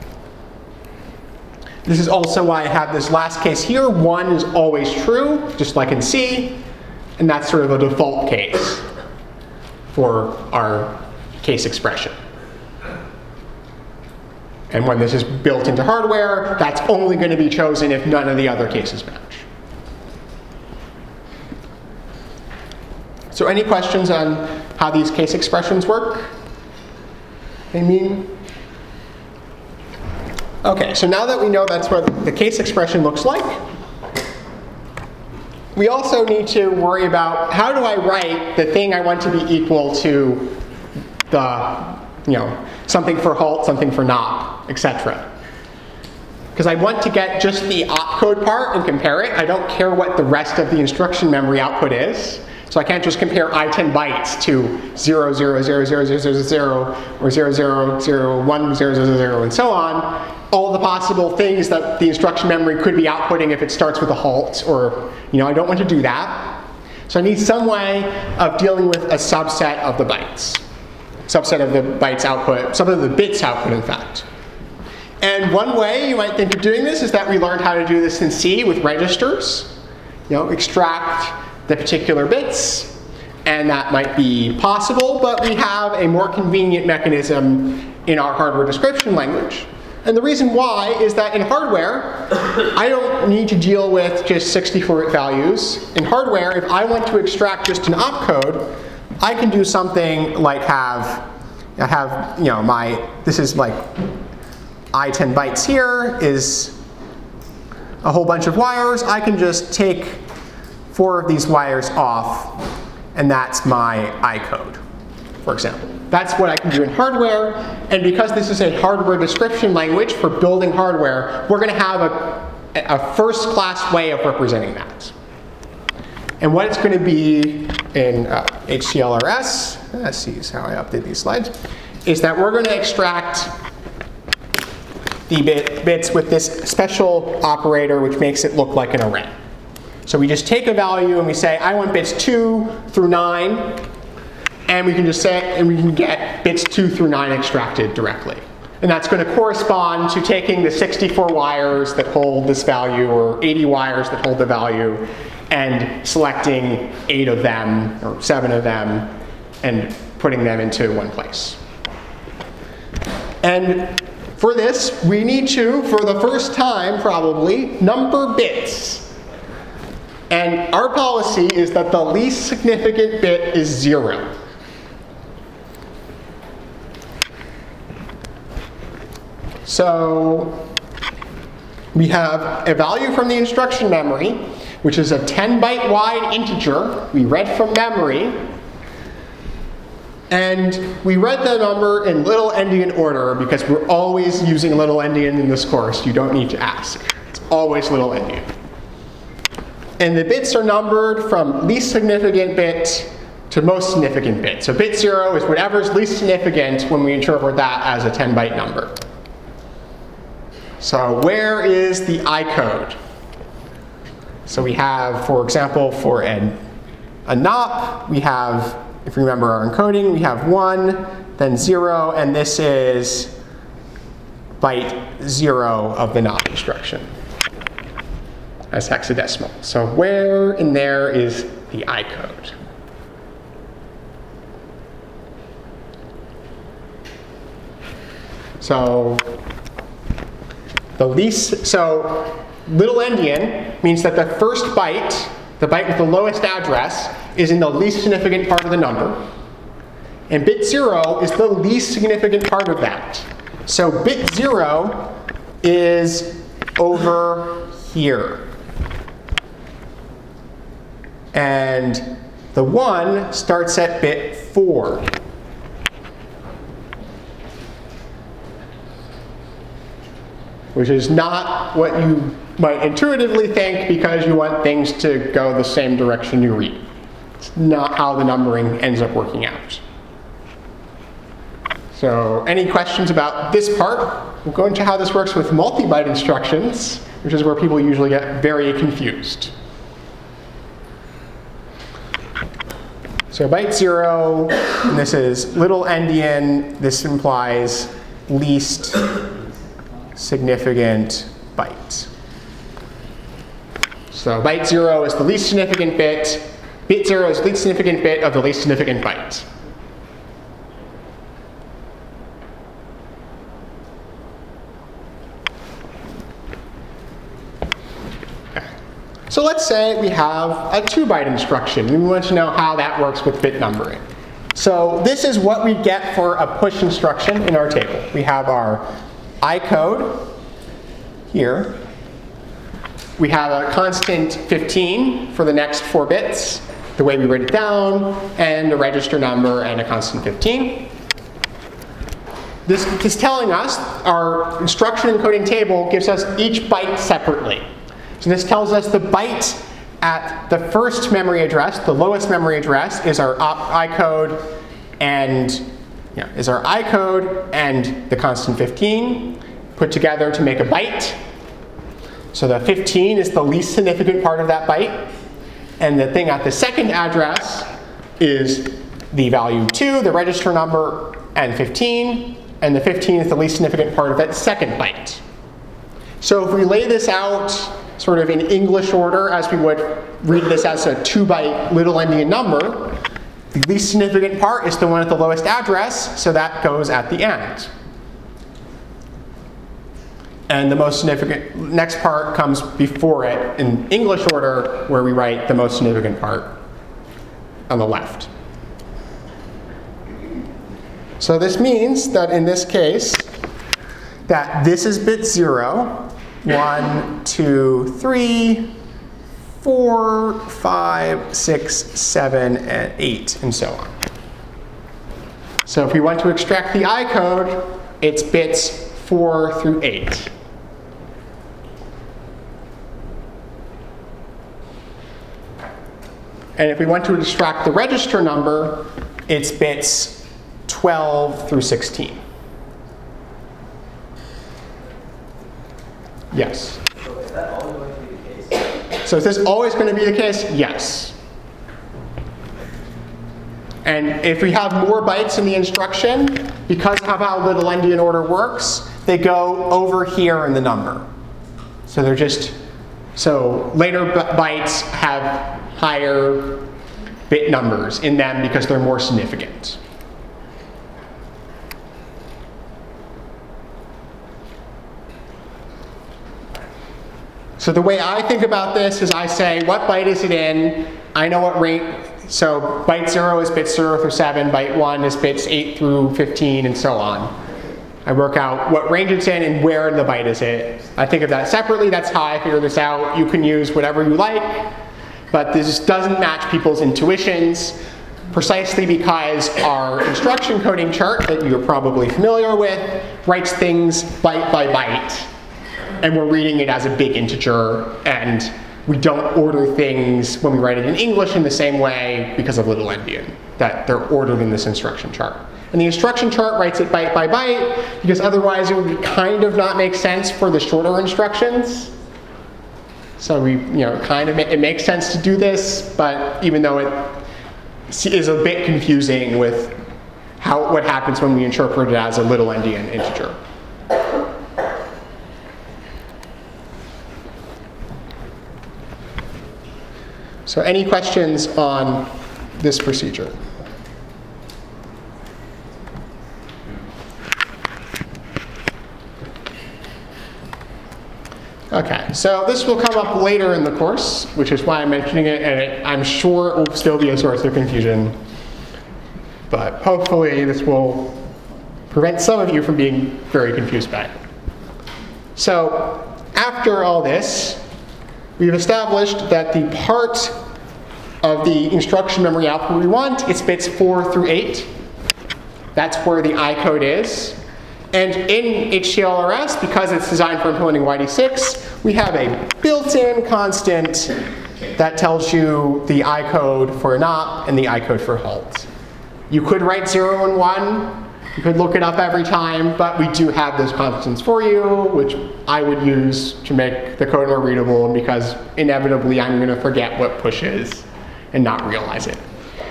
This is also why I have this last case here. 1 is always true, just like in C, and that's sort of a default case for our case expression. And when this is built into hardware, that's only going to be chosen if none of the other cases match. So any questions on how these case expressions work? Okay, so now that we know that's what the case expression looks like, we also need to worry about how do I write the thing I want to be equal to the, something for halt, something for not, etc. because I want to get just the opcode part and compare it. I don't care what the rest of the instruction memory output is. So I can't just compare I10 bytes to 0, 0, 0, 0, 0, 0, 0, or 0, 0, 0, 1, 0, 0, 0, and so on. All the possible things that the instruction memory could be outputting if it starts with a halt, or, I don't want to do that. So I need some way of dealing with a subset of the bytes. Subset of the bytes output, subset of the bits output, in fact. And one way you might think of doing this is that we learned how to do this in C with registers. Extract the particular bits, and that might be possible, but we have a more convenient mechanism in our hardware description language. And the reason why is that in hardware, I don't need to deal with just 64-bit values. In hardware, if I want to extract just an opcode, I can do something like this is like I10 bytes here is a whole bunch of wires. I can just take 4 of these wires off, and that's my I code, for example. That's what I can do in hardware, and because this is a hardware description language for building hardware, we're going to have a first-class way of representing that. And what it's going to be in HTLRS, let's see how I update these slides, is that we're going to extract the bits with this special operator which makes it look like an array. So we just take a value and we say, I want bits 2 through 9, and we can just say, and we can get bits 2 through 9 extracted directly. And that's going to correspond to taking the 64 wires that hold this value, or 80 wires that hold the value, and selecting 8 of them, or 7 of them, and putting them into one place. And for this, we need to, for the first time probably, number bits. And our policy is that the least significant bit is 0. So we have a value from the instruction memory, which is a 10-byte wide integer we read from memory. And we read the number in little endian order because we're always using little endian in this course. You don't need to ask. It's always little endian. And the bits are numbered from least significant bit to most significant bit. So bit 0 is whatever's least significant when we interpret that as a 10-byte number. So where is the I code? So we have, for example, for a NOP, we have, if you remember our encoding, we have 1, then 0, and this is byte 0 of the NOP instruction as hexadecimal. So where in there is the I code? So little endian means that the first byte, the byte with the lowest address, is in the least significant part of the number. And bit 0 is the least significant part of that. So bit 0 is over here. And the 1 starts at bit 4. Which is not what you might intuitively think because you want things to go the same direction you read. It's not how the numbering ends up working out. So any questions about this part? We'll go into how this works with multi-byte instructions, which is where people usually get very confused. So byte 0, and this is little endian. This implies least significant byte. So byte 0 is the least significant bit. Bit 0 is the least significant bit of the least significant byte. Okay. So let's say we have a 2-byte instruction, and we want to know how that works with bit numbering. So this is what we get for a push instruction in our table. We have our I code here. We have a constant 15 for the next 4 bits, the way we write it down, and a register number and a constant 15. this is telling us our instruction encoding table gives us each byte separately. So this tells us the byte at the first memory address, the lowest memory address, is our I-code and the constant 15 put together to make a byte. So the 15 is the least significant part of that byte. And the thing at the second address is the value 2, the register number, and 15. And the 15 is the least significant part of that second byte. So if we lay this out sort of in English order, as we would read this as a 2-byte little endian number, the least significant part is the one at the lowest address, so that goes at the end. And the most significant next part comes before it in English order, where we write the most significant part on the left. So this means that in this case, that this is bit 0, 1, 2, 3, 4, 5, 6, 7, and 8, and so on. So if we want to extract the I code, it's bits 4 through 8. And if we want to extract the register number, it's bits 12 through 16. Yes? So is that always going to be the case? So is this always going to be the case? Yes. And if we have more bytes in the instruction, because of how little endian order works, they go over here in the number. So they're just, so later bytes have higher bit numbers in them because they're more significant. So the way I think about this is I say, what byte is it in? I know what rate, so byte 0 is bits 0 through 7, byte 1 is bits 8 through 15, and so on. I work out what range it's in and where in the byte is it. I think of that separately, that's how I figure this out. You can use whatever you like, but this doesn't match people's intuitions, precisely because our instruction coding chart that you're probably familiar with writes things byte by byte. And we're reading it as a big integer, and we don't order things when we write it in English in the same way because of little endian, that they're ordered in this instruction chart. And the instruction chart writes it byte by byte, because otherwise it would kind of not make sense for the shorter instructions. So we, it makes sense to do this, but even though it is a bit confusing with what happens when we interpret it as a little endian integer. So any questions on this procedure? Okay, so this will come up later in the course, which is why I'm mentioning it, and I'm sure it will still be a source of confusion. But hopefully this will prevent some of you from being very confused by it. So after all this, we've established that the part of the instruction memory output we want is bits 4 through 8. That's where the I code is. And in HTLRS, because it's designed for implementing YD6, we have a built-in constant that tells you the I code for NOP and the I code for halt. You could write 0 and 1. You could look it up every time, but we do have those constants for you, which I would use to make the code more readable, because inevitably I'm going to forget what push is and not realize it.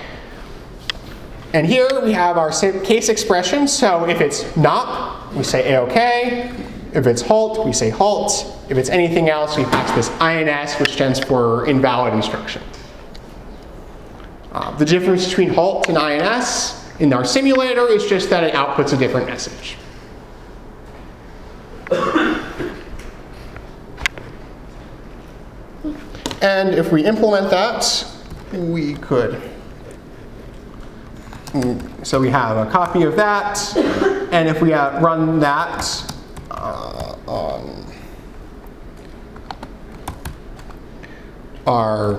And here we have our case expression. So if it's NOP, we say AOK. If it's halt, we say halt. If it's anything else, we pass this INS, which stands for invalid instruction. The difference between halt and INS in our simulator is just that it outputs a different message. And if we implement that, we could. So we have a copy of that, and if we run that on our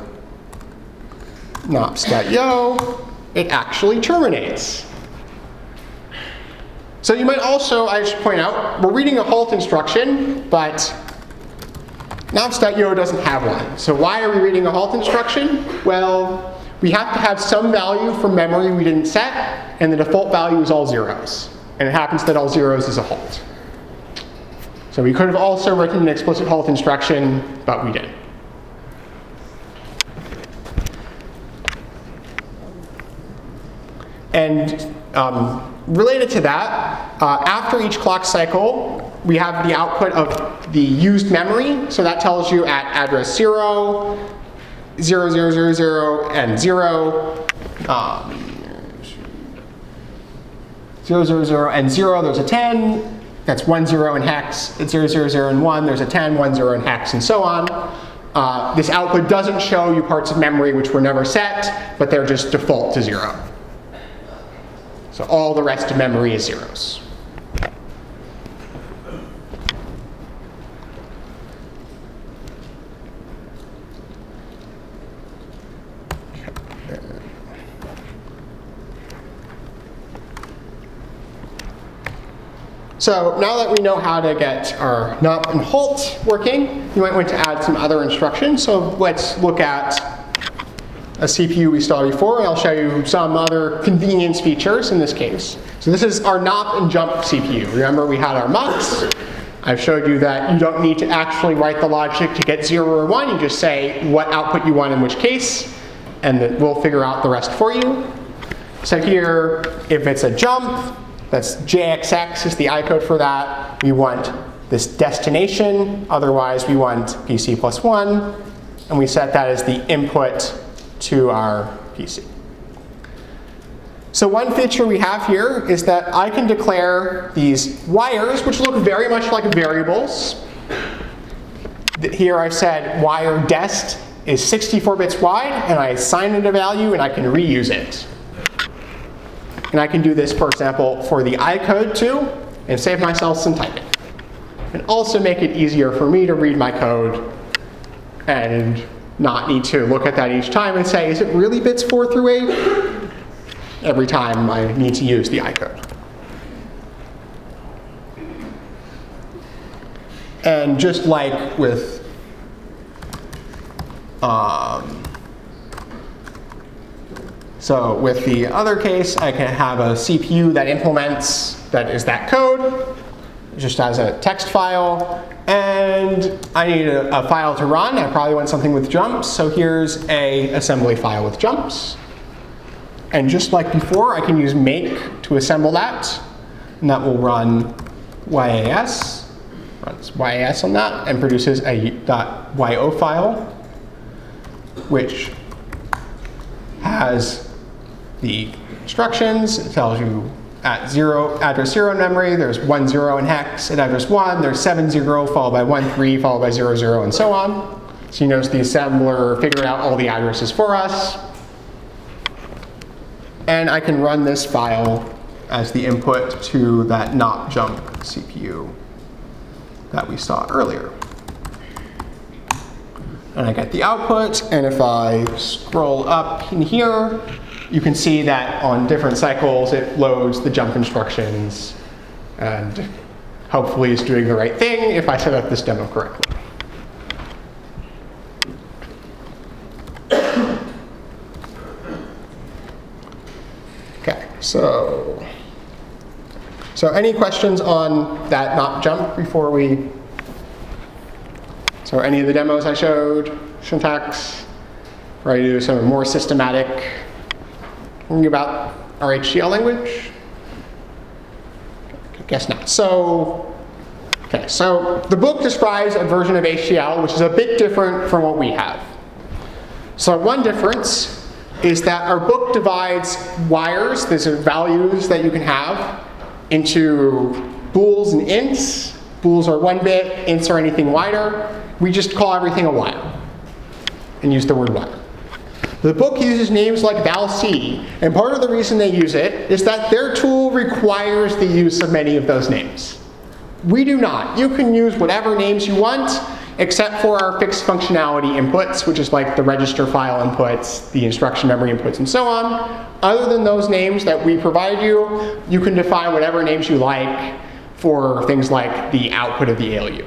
nops.yo, it actually terminates. So you might also, I should point out, we're reading a halt instruction, but Nops.io doesn't have one. So why are we reading a halt instruction? Well, we have to have some value from memory we didn't set, and the default value is all zeros. And it happens that all zeros is a halt. So we could have also written an explicit halt instruction, but we didn't. And related to that, after each clock cycle, we have the output of the used memory. So that tells you at address 0, 0, 0, 0, 0, and 0. 0, 0, 0, and 0, there's a 10. That's 1, 0 in hex. At 0, 0, 0, and 1, there's a 10, 1, 0 in hex, and so on. This output doesn't show you parts of memory which were never set, but they're just default to 0. So all the rest of memory is zeros. So now that we know how to get our NOP and halt working, you might want to add some other instructions. So let's look at a CPU we saw before, and I'll show you some other convenience features in this case. So this is our NOP and jump CPU. Remember we had our mux. I've showed you that you don't need to actually write the logic to get 0 or 1. You just say what output you want in which case, and then we'll figure out the rest for you. So here, if it's a jump, that's JXX is the I code for that. We want this destination. Otherwise, we want PC plus 1. And we set that as the input to our PC. So one feature we have here is that I can declare these wires, which look very much like variables. Here I've said wire dest is 64 bits wide, and I assign it a value, and I can reuse it. And I can do this, for example, for the I code too, and save myself some typing. And also make it easier for me to read my code and not need to look at that each time and say, is it really bits 4 through 8? Every time I need to use the I code. And just like with so with the other case, I can have a CPU that implements, that is that code, just as a text file. And I need a file to run. I probably want something with jumps. So here's a assembly file with jumps. And just like before, I can use make to assemble that. And that will run YAS. Runs YAS on that and produces a .yo file, which has the instructions. It tells you at address 0 in memory, there's 1, 0 in hex. At address 1, there's 7, 0, followed by 1, 3, followed by 0, 0, and so on. So you notice the assembler figured out all the addresses for us. And I can run this file as the input to that not jump CPU that we saw earlier. And I get the output, and if I scroll up in here, you can see that on different cycles it loads the jump instructions and hopefully is doing the right thing if I set up this demo correctly. Okay, so any questions on that not jump before we? So any of the demos I showed, syntax, ready to do some more systematic thinking about our HCL language? I guess not. So the book describes a version of HCL which is a bit different from what we have. So one difference is that our book divides wires, these are values that you can have, into bools and ints. Bools are 1 bit, ints are anything wider. We just call everything a wire and use the word wire. The book uses names like val-c, and part of the reason they use it is that their tool requires the use of many of those names. We do not. You can use whatever names you want. except for our fixed functionality inputs, which is like the register file inputs, the instruction memory inputs, and so on. Other than those names that we provide you, you can define whatever names you like for things like the output of the ALU.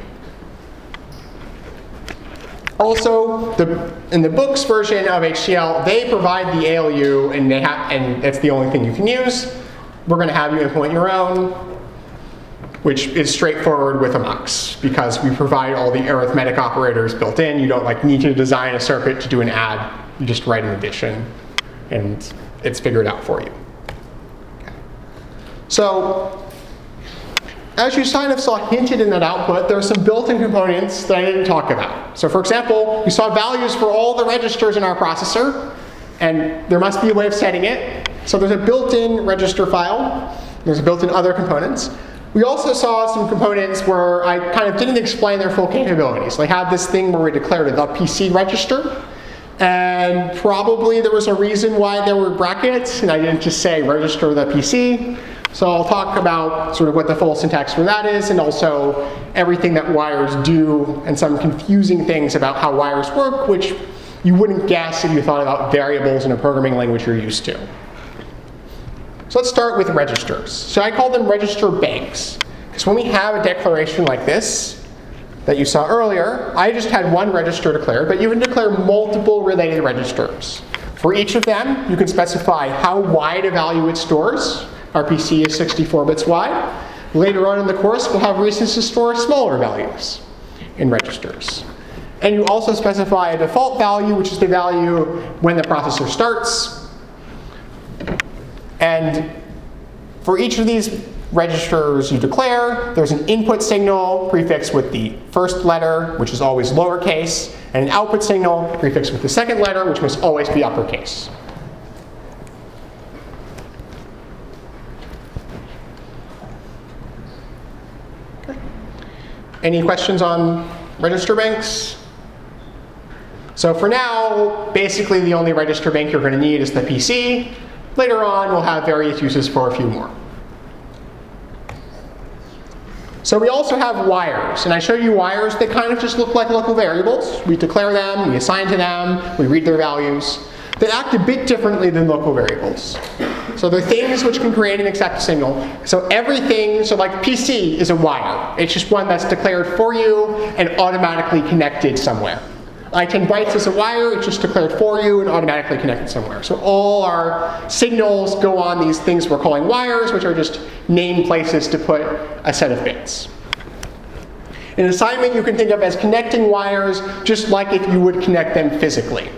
Also, in the books version of HCL, they provide the ALU, and that's the only thing you can use. We're going to have you implement your own, which is straightforward with a mux, because we provide all the arithmetic operators built in. You don't need to design a circuit to do an add. You just write an addition, and it's figured out for you. Okay. So, as you kind of saw hinted in that output, there are some built-in components that I didn't talk about. So for example, you saw values for all the registers in our processor, and there must be a way of setting it. So there's a built-in register file. There's a built-in other components. We also saw some components where I kind of didn't explain their full capabilities. They had this thing where we declared the PC register, and probably there was a reason why there were brackets, and I didn't just say register the PC. So I'll talk about sort of what the full syntax for that is, and also everything that wires do, and some confusing things about how wires work, which you wouldn't guess if you thought about variables in a programming language you're used to. So let's start with registers. So I call them register banks, because when we have a declaration like this that you saw earlier, I just had one register declared, but you can declare multiple related registers. For each of them, you can specify how wide a value it stores. Our PC is 64 bits wide. Later on in the course, we'll have reasons to store smaller values in registers. And you also specify a default value, which is the value when the processor starts. And for each of these registers you declare, there's an input signal prefixed with the first letter, which is always lowercase, and an output signal prefixed with the second letter, which must always be uppercase. Any questions on register banks? So for now, basically the only register bank you're going to need is the PC. Later on, we'll have various uses for a few more. So we also have wires, and I show you wires that kind of just look like local variables. We declare them, we assign to them, we read their values. They act a bit differently than local variables. So they're things which can create and accept a signal. So everything, so like PC is a wire. It's just one that's declared for you and automatically connected somewhere. Like 10 bytes is a wire, it's just declared for you and automatically connected somewhere. So all our signals go on these things we're calling wires, which are just named places to put a set of bits. An assignment you can think of as connecting wires, just like if you would connect them physically.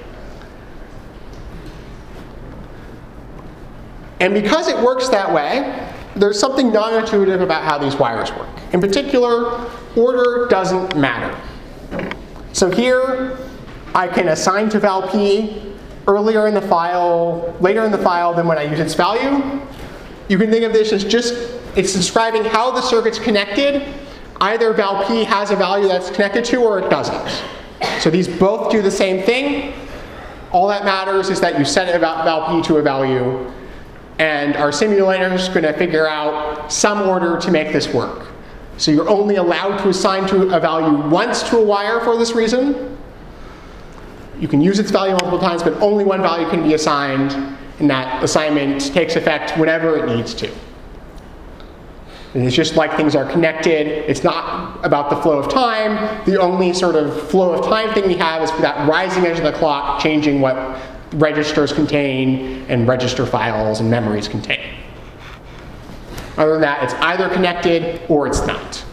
And because it works that way, there's something non-intuitive about how these wires work. In particular, order doesn't matter. So here, I can assign to val p later in the file than when I use its value. You can think of this as it's describing how the circuit's connected. Either val p has a value that's connected to or it doesn't. So these both do the same thing. All that matters is that you set val p to a value, and our simulator is going to figure out some order to make this work. So you're only allowed to assign to a value once to a wire for this reason. You can use its value multiple times, but only one value can be assigned, and that assignment takes effect whenever it needs to. And it's just like things are connected. It's not about the flow of time. The only sort of flow of time thing we have is for that rising edge of the clock changing what registers contain and register files and memories contain. Other than that, it's either connected or it's not.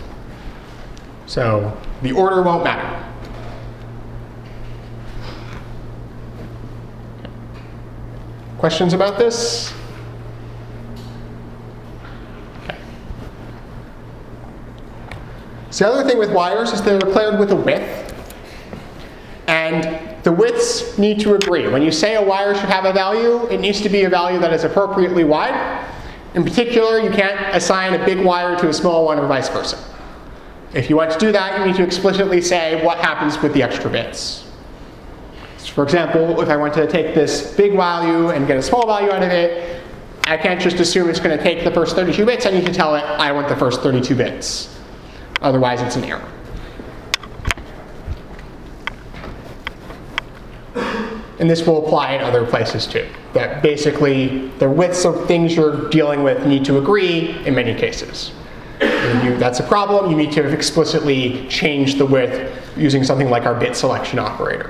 So the order won't matter. Questions about this? Okay. So the other thing with wires is they're declared with a width. And the widths need to agree. When you say a wire should have a value, it needs to be a value that is appropriately wide. In particular, you can't assign a big wire to a small one or vice versa. If you want to do that, you need to explicitly say what happens with the extra bits. So for example, if I want to take this big value and get a small value out of it, I can't just assume it's going to take the first 32 bits. I need to tell it I want the first 32 bits. Otherwise, it's an error. And this will apply in other places too. That basically the widths of things you're dealing with need to agree in many cases. That's a problem. You need to have explicitly changed the width using something like our bit selection operator.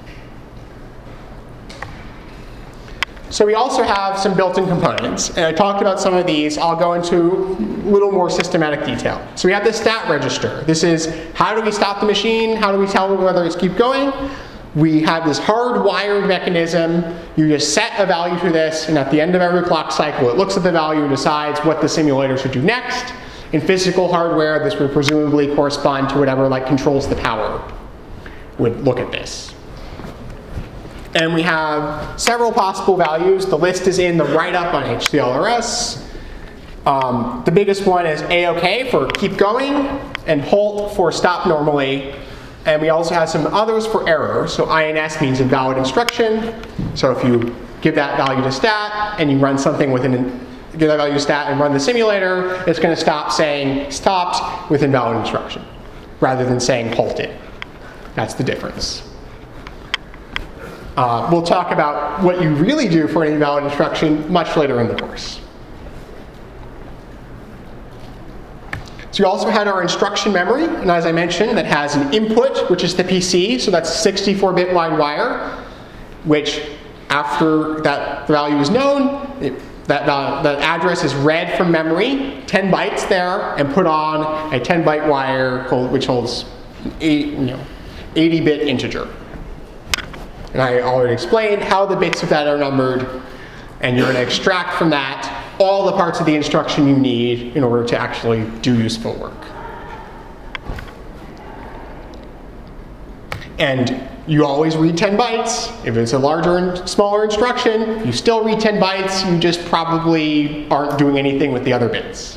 So we also have some built-in components. And I talked about some of these. I'll go into a little more systematic detail. So we have the stat register. This is how do we stop the machine? How do we tell whether it's keep going? We have this hardwired mechanism. You just set a value to this, and at the end of every clock cycle, it looks at the value and decides what the simulator should do next. In physical hardware, this would presumably correspond to whatever controls the power would look at this. And we have several possible values. The list is in the write-up on HCLRS. The biggest one is A-OK for keep going, and halt for stop normally. And we also have some others for error. So INS means invalid instruction. So if you give that value to stat and you run something give that value to stat and run the simulator, it's going to stop saying stopped with invalid instruction rather than saying halted. That's the difference. We'll talk about what you really do for an invalid instruction much later in the course. So we also had our instruction memory, and as I mentioned, that has an input, which is the PC, so that's 64-bit wide wire, which after that value is known, that address is read from memory, 10 bytes there, and put on a 10-byte wire which holds 80-bit integer. And I already explained how the bits of that are numbered, and you're going to extract from that all the parts of the instruction you need in order to actually do useful work. And you always read 10 bytes. If it's a larger and smaller instruction, you still read 10 bytes. You just probably aren't doing anything with the other bits.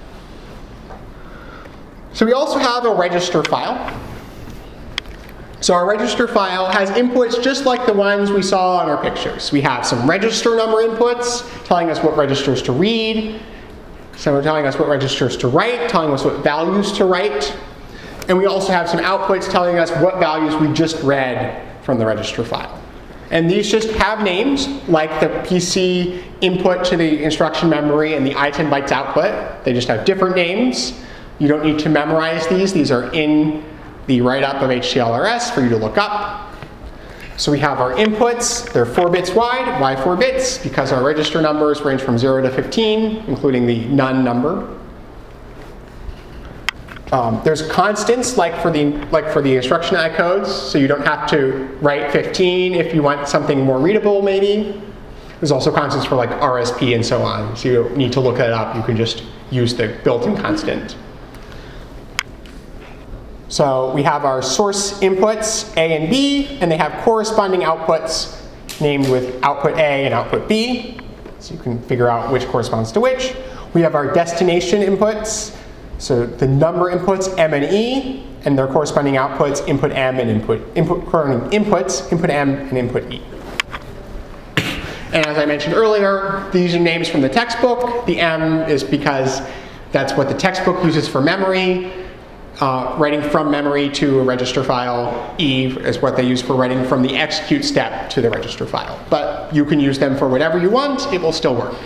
So we also have a register file. So our register file has inputs just like the ones we saw on our pictures. We have some register number inputs telling us what registers to read. Some are telling us what registers to write, telling us what values to write. And we also have some outputs telling us what values we just read from the register file. And these just have names, like the PC input to the instruction memory and the I10 bytes output. They just have different names. You don't need to memorize these. These are in the write-up of HCLRS for you to look up. So we have our inputs. They're 4 bits wide. Why 4 bits? Because our register numbers range from 0 to 15, including the none number. There's constants like for the instruction codes, so you don't have to write 15 if you want something more readable, maybe. There's also constants for RSP and so on, so you don't need to look that up. You can just use the built-in constant. So we have our source inputs, A and B, and they have corresponding outputs named with output A and output B. So you can figure out which corresponds to which. We have our destination inputs. So the number inputs, M and E, and their corresponding outputs, input M and input M and input E. And as I mentioned earlier, these are names from the textbook. The M is because that's what the textbook uses for memory. Writing from memory to a register file. E is what they use for writing from the execute step to the register file. But you can use them for whatever you want. It will still work.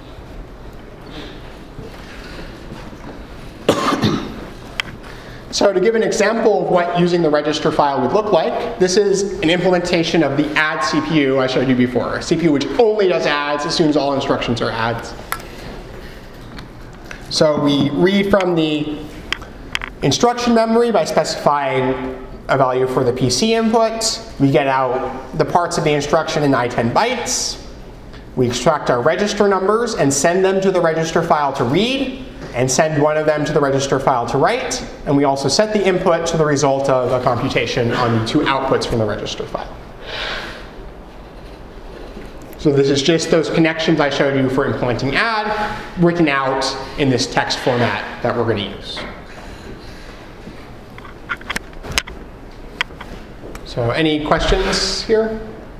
So to give an example of what using the register file would look like, this is an implementation of the add CPU I showed you before. A CPU which only does adds, assumes all instructions are adds. So we read from the instruction memory by specifying a value for the PC input. We get out the parts of the instruction in I10 bytes. We extract our register numbers and send them to the register file to read, and send one of them to the register file to write. And we also set the input to the result of a computation on the 2 outputs from the register file. So this is just those connections I showed you for implementing add, written out in this text format that we're going to use. So any questions here?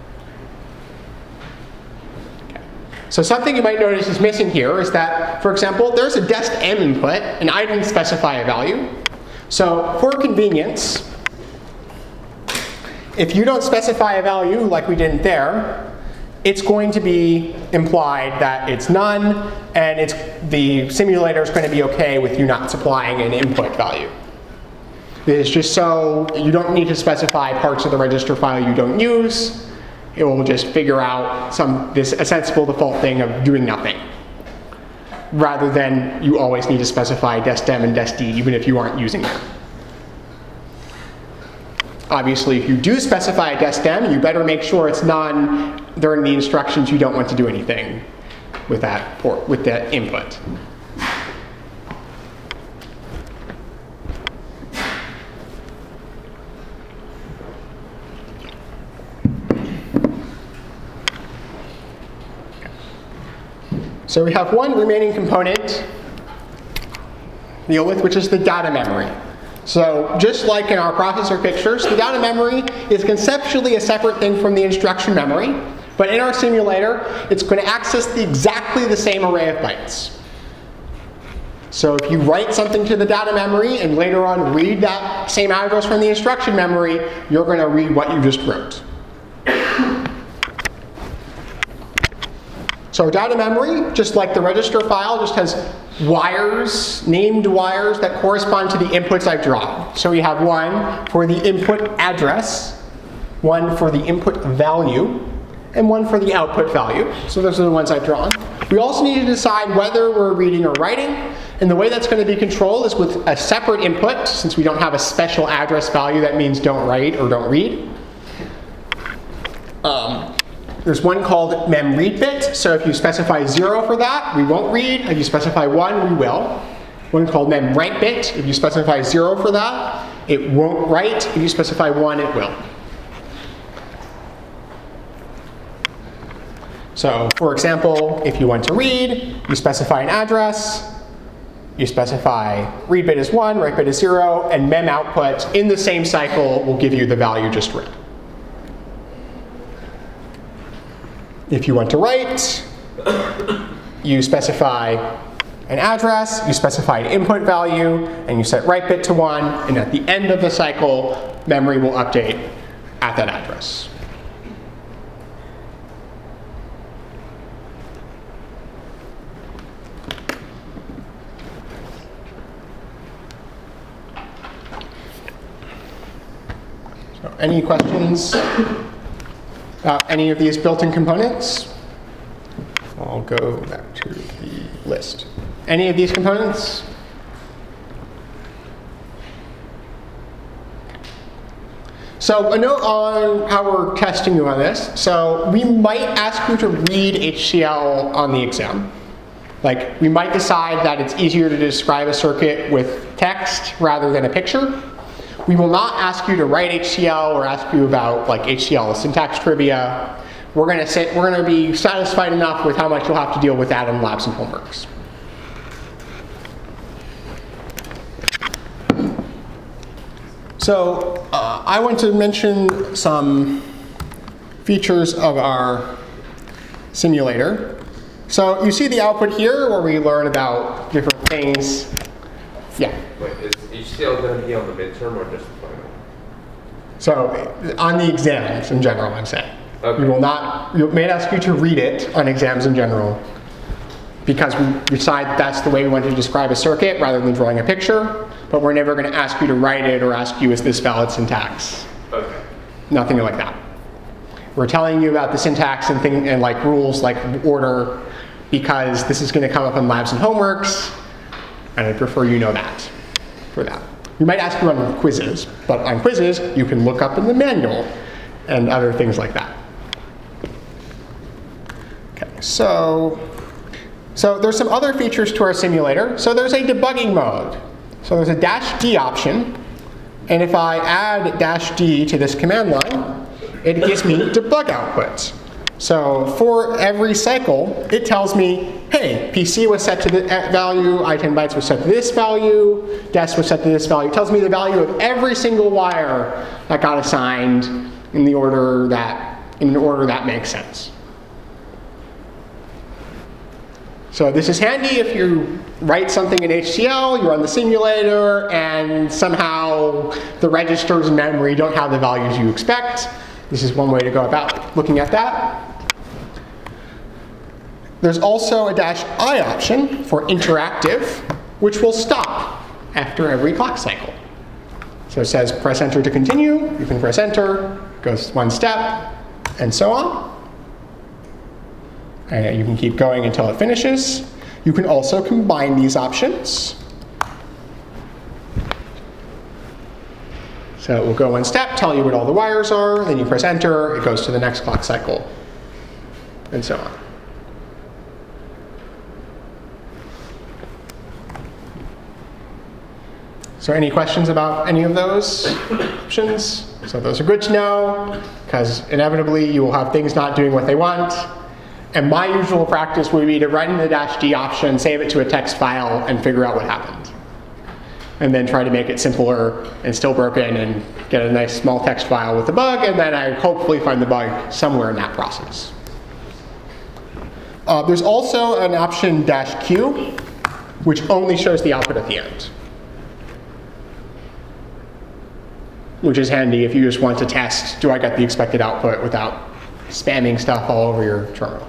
Okay. So something you might notice is missing here is that, for example, there's a dest m input, and I didn't specify a value. So for convenience, if you don't specify a value like we didn't there, it's going to be implied that it's none, and the simulator is going to be okay with you not supplying an input value. It's just so you don't need to specify parts of the register file you don't use. It will just figure out a sensible default thing of doing nothing, rather than you always need to specify desc-dem and desc-d even if you aren't using them. Obviously, if you do specify a desc-dem, you better make sure it's none during the instructions you don't want to do anything with that port, with that input. So we have one remaining component to deal with, which is the data memory. So just like in our processor pictures, the data memory is conceptually a separate thing from the instruction memory. But in our simulator, it's going to access exactly the same array of bytes. So if you write something to the data memory and later on read that same address from the instruction memory, you're going to read what you just wrote. So data memory, just like the register file, just has wires, named wires that correspond to the inputs I've drawn. So we have one for the input address, one for the input value, and one for the output value. So those are the ones I've drawn. We also need to decide whether we're reading or writing. And the way that's going to be controlled is with a separate input. Since we don't have a special address value, that means don't write or don't read. There's one called memReadBit. So if you specify 0 for that, we won't read. If you specify 1, we will. One called memWriteBit. If you specify 0 for that, it won't write. If you specify 1, it will. So for example, if you want to read, you specify an address. You specify read bit is 1, write bit is 0, and mem output in the same cycle will give you the value just read. If you want to write, you specify an address, you specify an input value, and you set write bit to 1, and at the end of the cycle, memory will update at that address. So, any questions about any of these built-in components? I'll go back to the list. Any of these components? So a note on how we're testing you on this. So we might ask you to read HCL on the exam. Like, we might decide that it's easier to describe a circuit with text rather than a picture. We will not ask you to write HCL or ask you about like HCL syntax trivia. We're going to be satisfied enough with how much you'll have to deal with that in labs and homeworks. So I want to mention some features of our simulator. So you see the output here where we learn about different things. Yeah. Wait, is HCL going to be on the midterm or just the final? So on the exams in general, I'm saying. Okay. We may ask you to read it on exams in general because we decide that's the way we want to describe a circuit rather than drawing a picture, but we're never going to ask you to write it or ask you, is this valid syntax? Okay. Nothing like that. We're telling you about the syntax and like rules like order because this is going to come up in labs and homeworks, and I prefer you know that for that. We might ask you on quizzes, but on quizzes you can look up in the manual and other things like that. Okay, so there's some other features to our simulator. So there's a debugging mode. So there's a -d option, and if I add -d to this command line, it gives me debug output. So for every cycle, it tells me, hey, PC was set to the value, i10 bytes was set to this value, desc was set to this value. It tells me the value of every single wire that got assigned in an order that makes sense. So this is handy if you write something in HCL, you're on the simulator, and somehow the registers in memory don't have the values you expect. This is one way to go about looking at that. There's also a -I option for interactive, which will stop after every clock cycle. So it says press enter to continue. You can press enter, goes one step, and so on. And you can keep going until it finishes. You can also combine these options. So it will go one step, tell you what all the wires are, then you press enter, it goes to the next clock cycle, and so on. So any questions about any of those options? So those are good to know, because inevitably you will have things not doing what they want. And my usual practice would be to write in the -D option, save it to a text file, and figure out what happened. And then try to make it simpler and still broken and get a nice small text file with the bug, and then I hopefully find the bug somewhere in that process. There's also an option -Q, which only shows the output at the end. Which is handy if you just want to test, do I get the expected output without spamming stuff all over your terminal.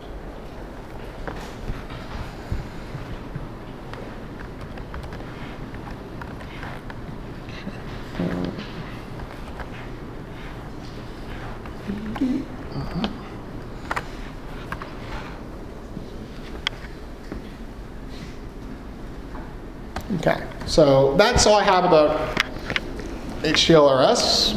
Okay, so that's all I have about HCLRS,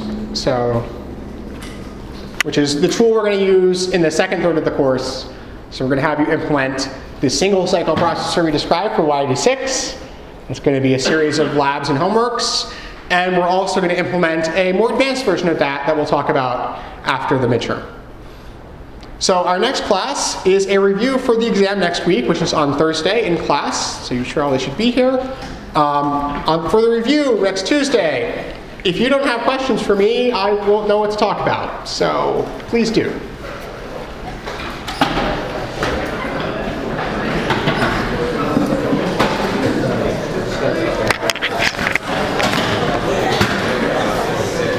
which is the tool we're going to use in the second third of the course. So we're going to have you implement the single cycle processor we described for Y86. It's going to be a series of labs and homeworks. And we're also going to implement a more advanced version of that we'll talk about after the midterm. So our next class is a review for the exam next week, which is on Thursday in class. So you sure all they should be here. For the review next Tuesday, if you don't have questions for me, I won't know what to talk about. So please do.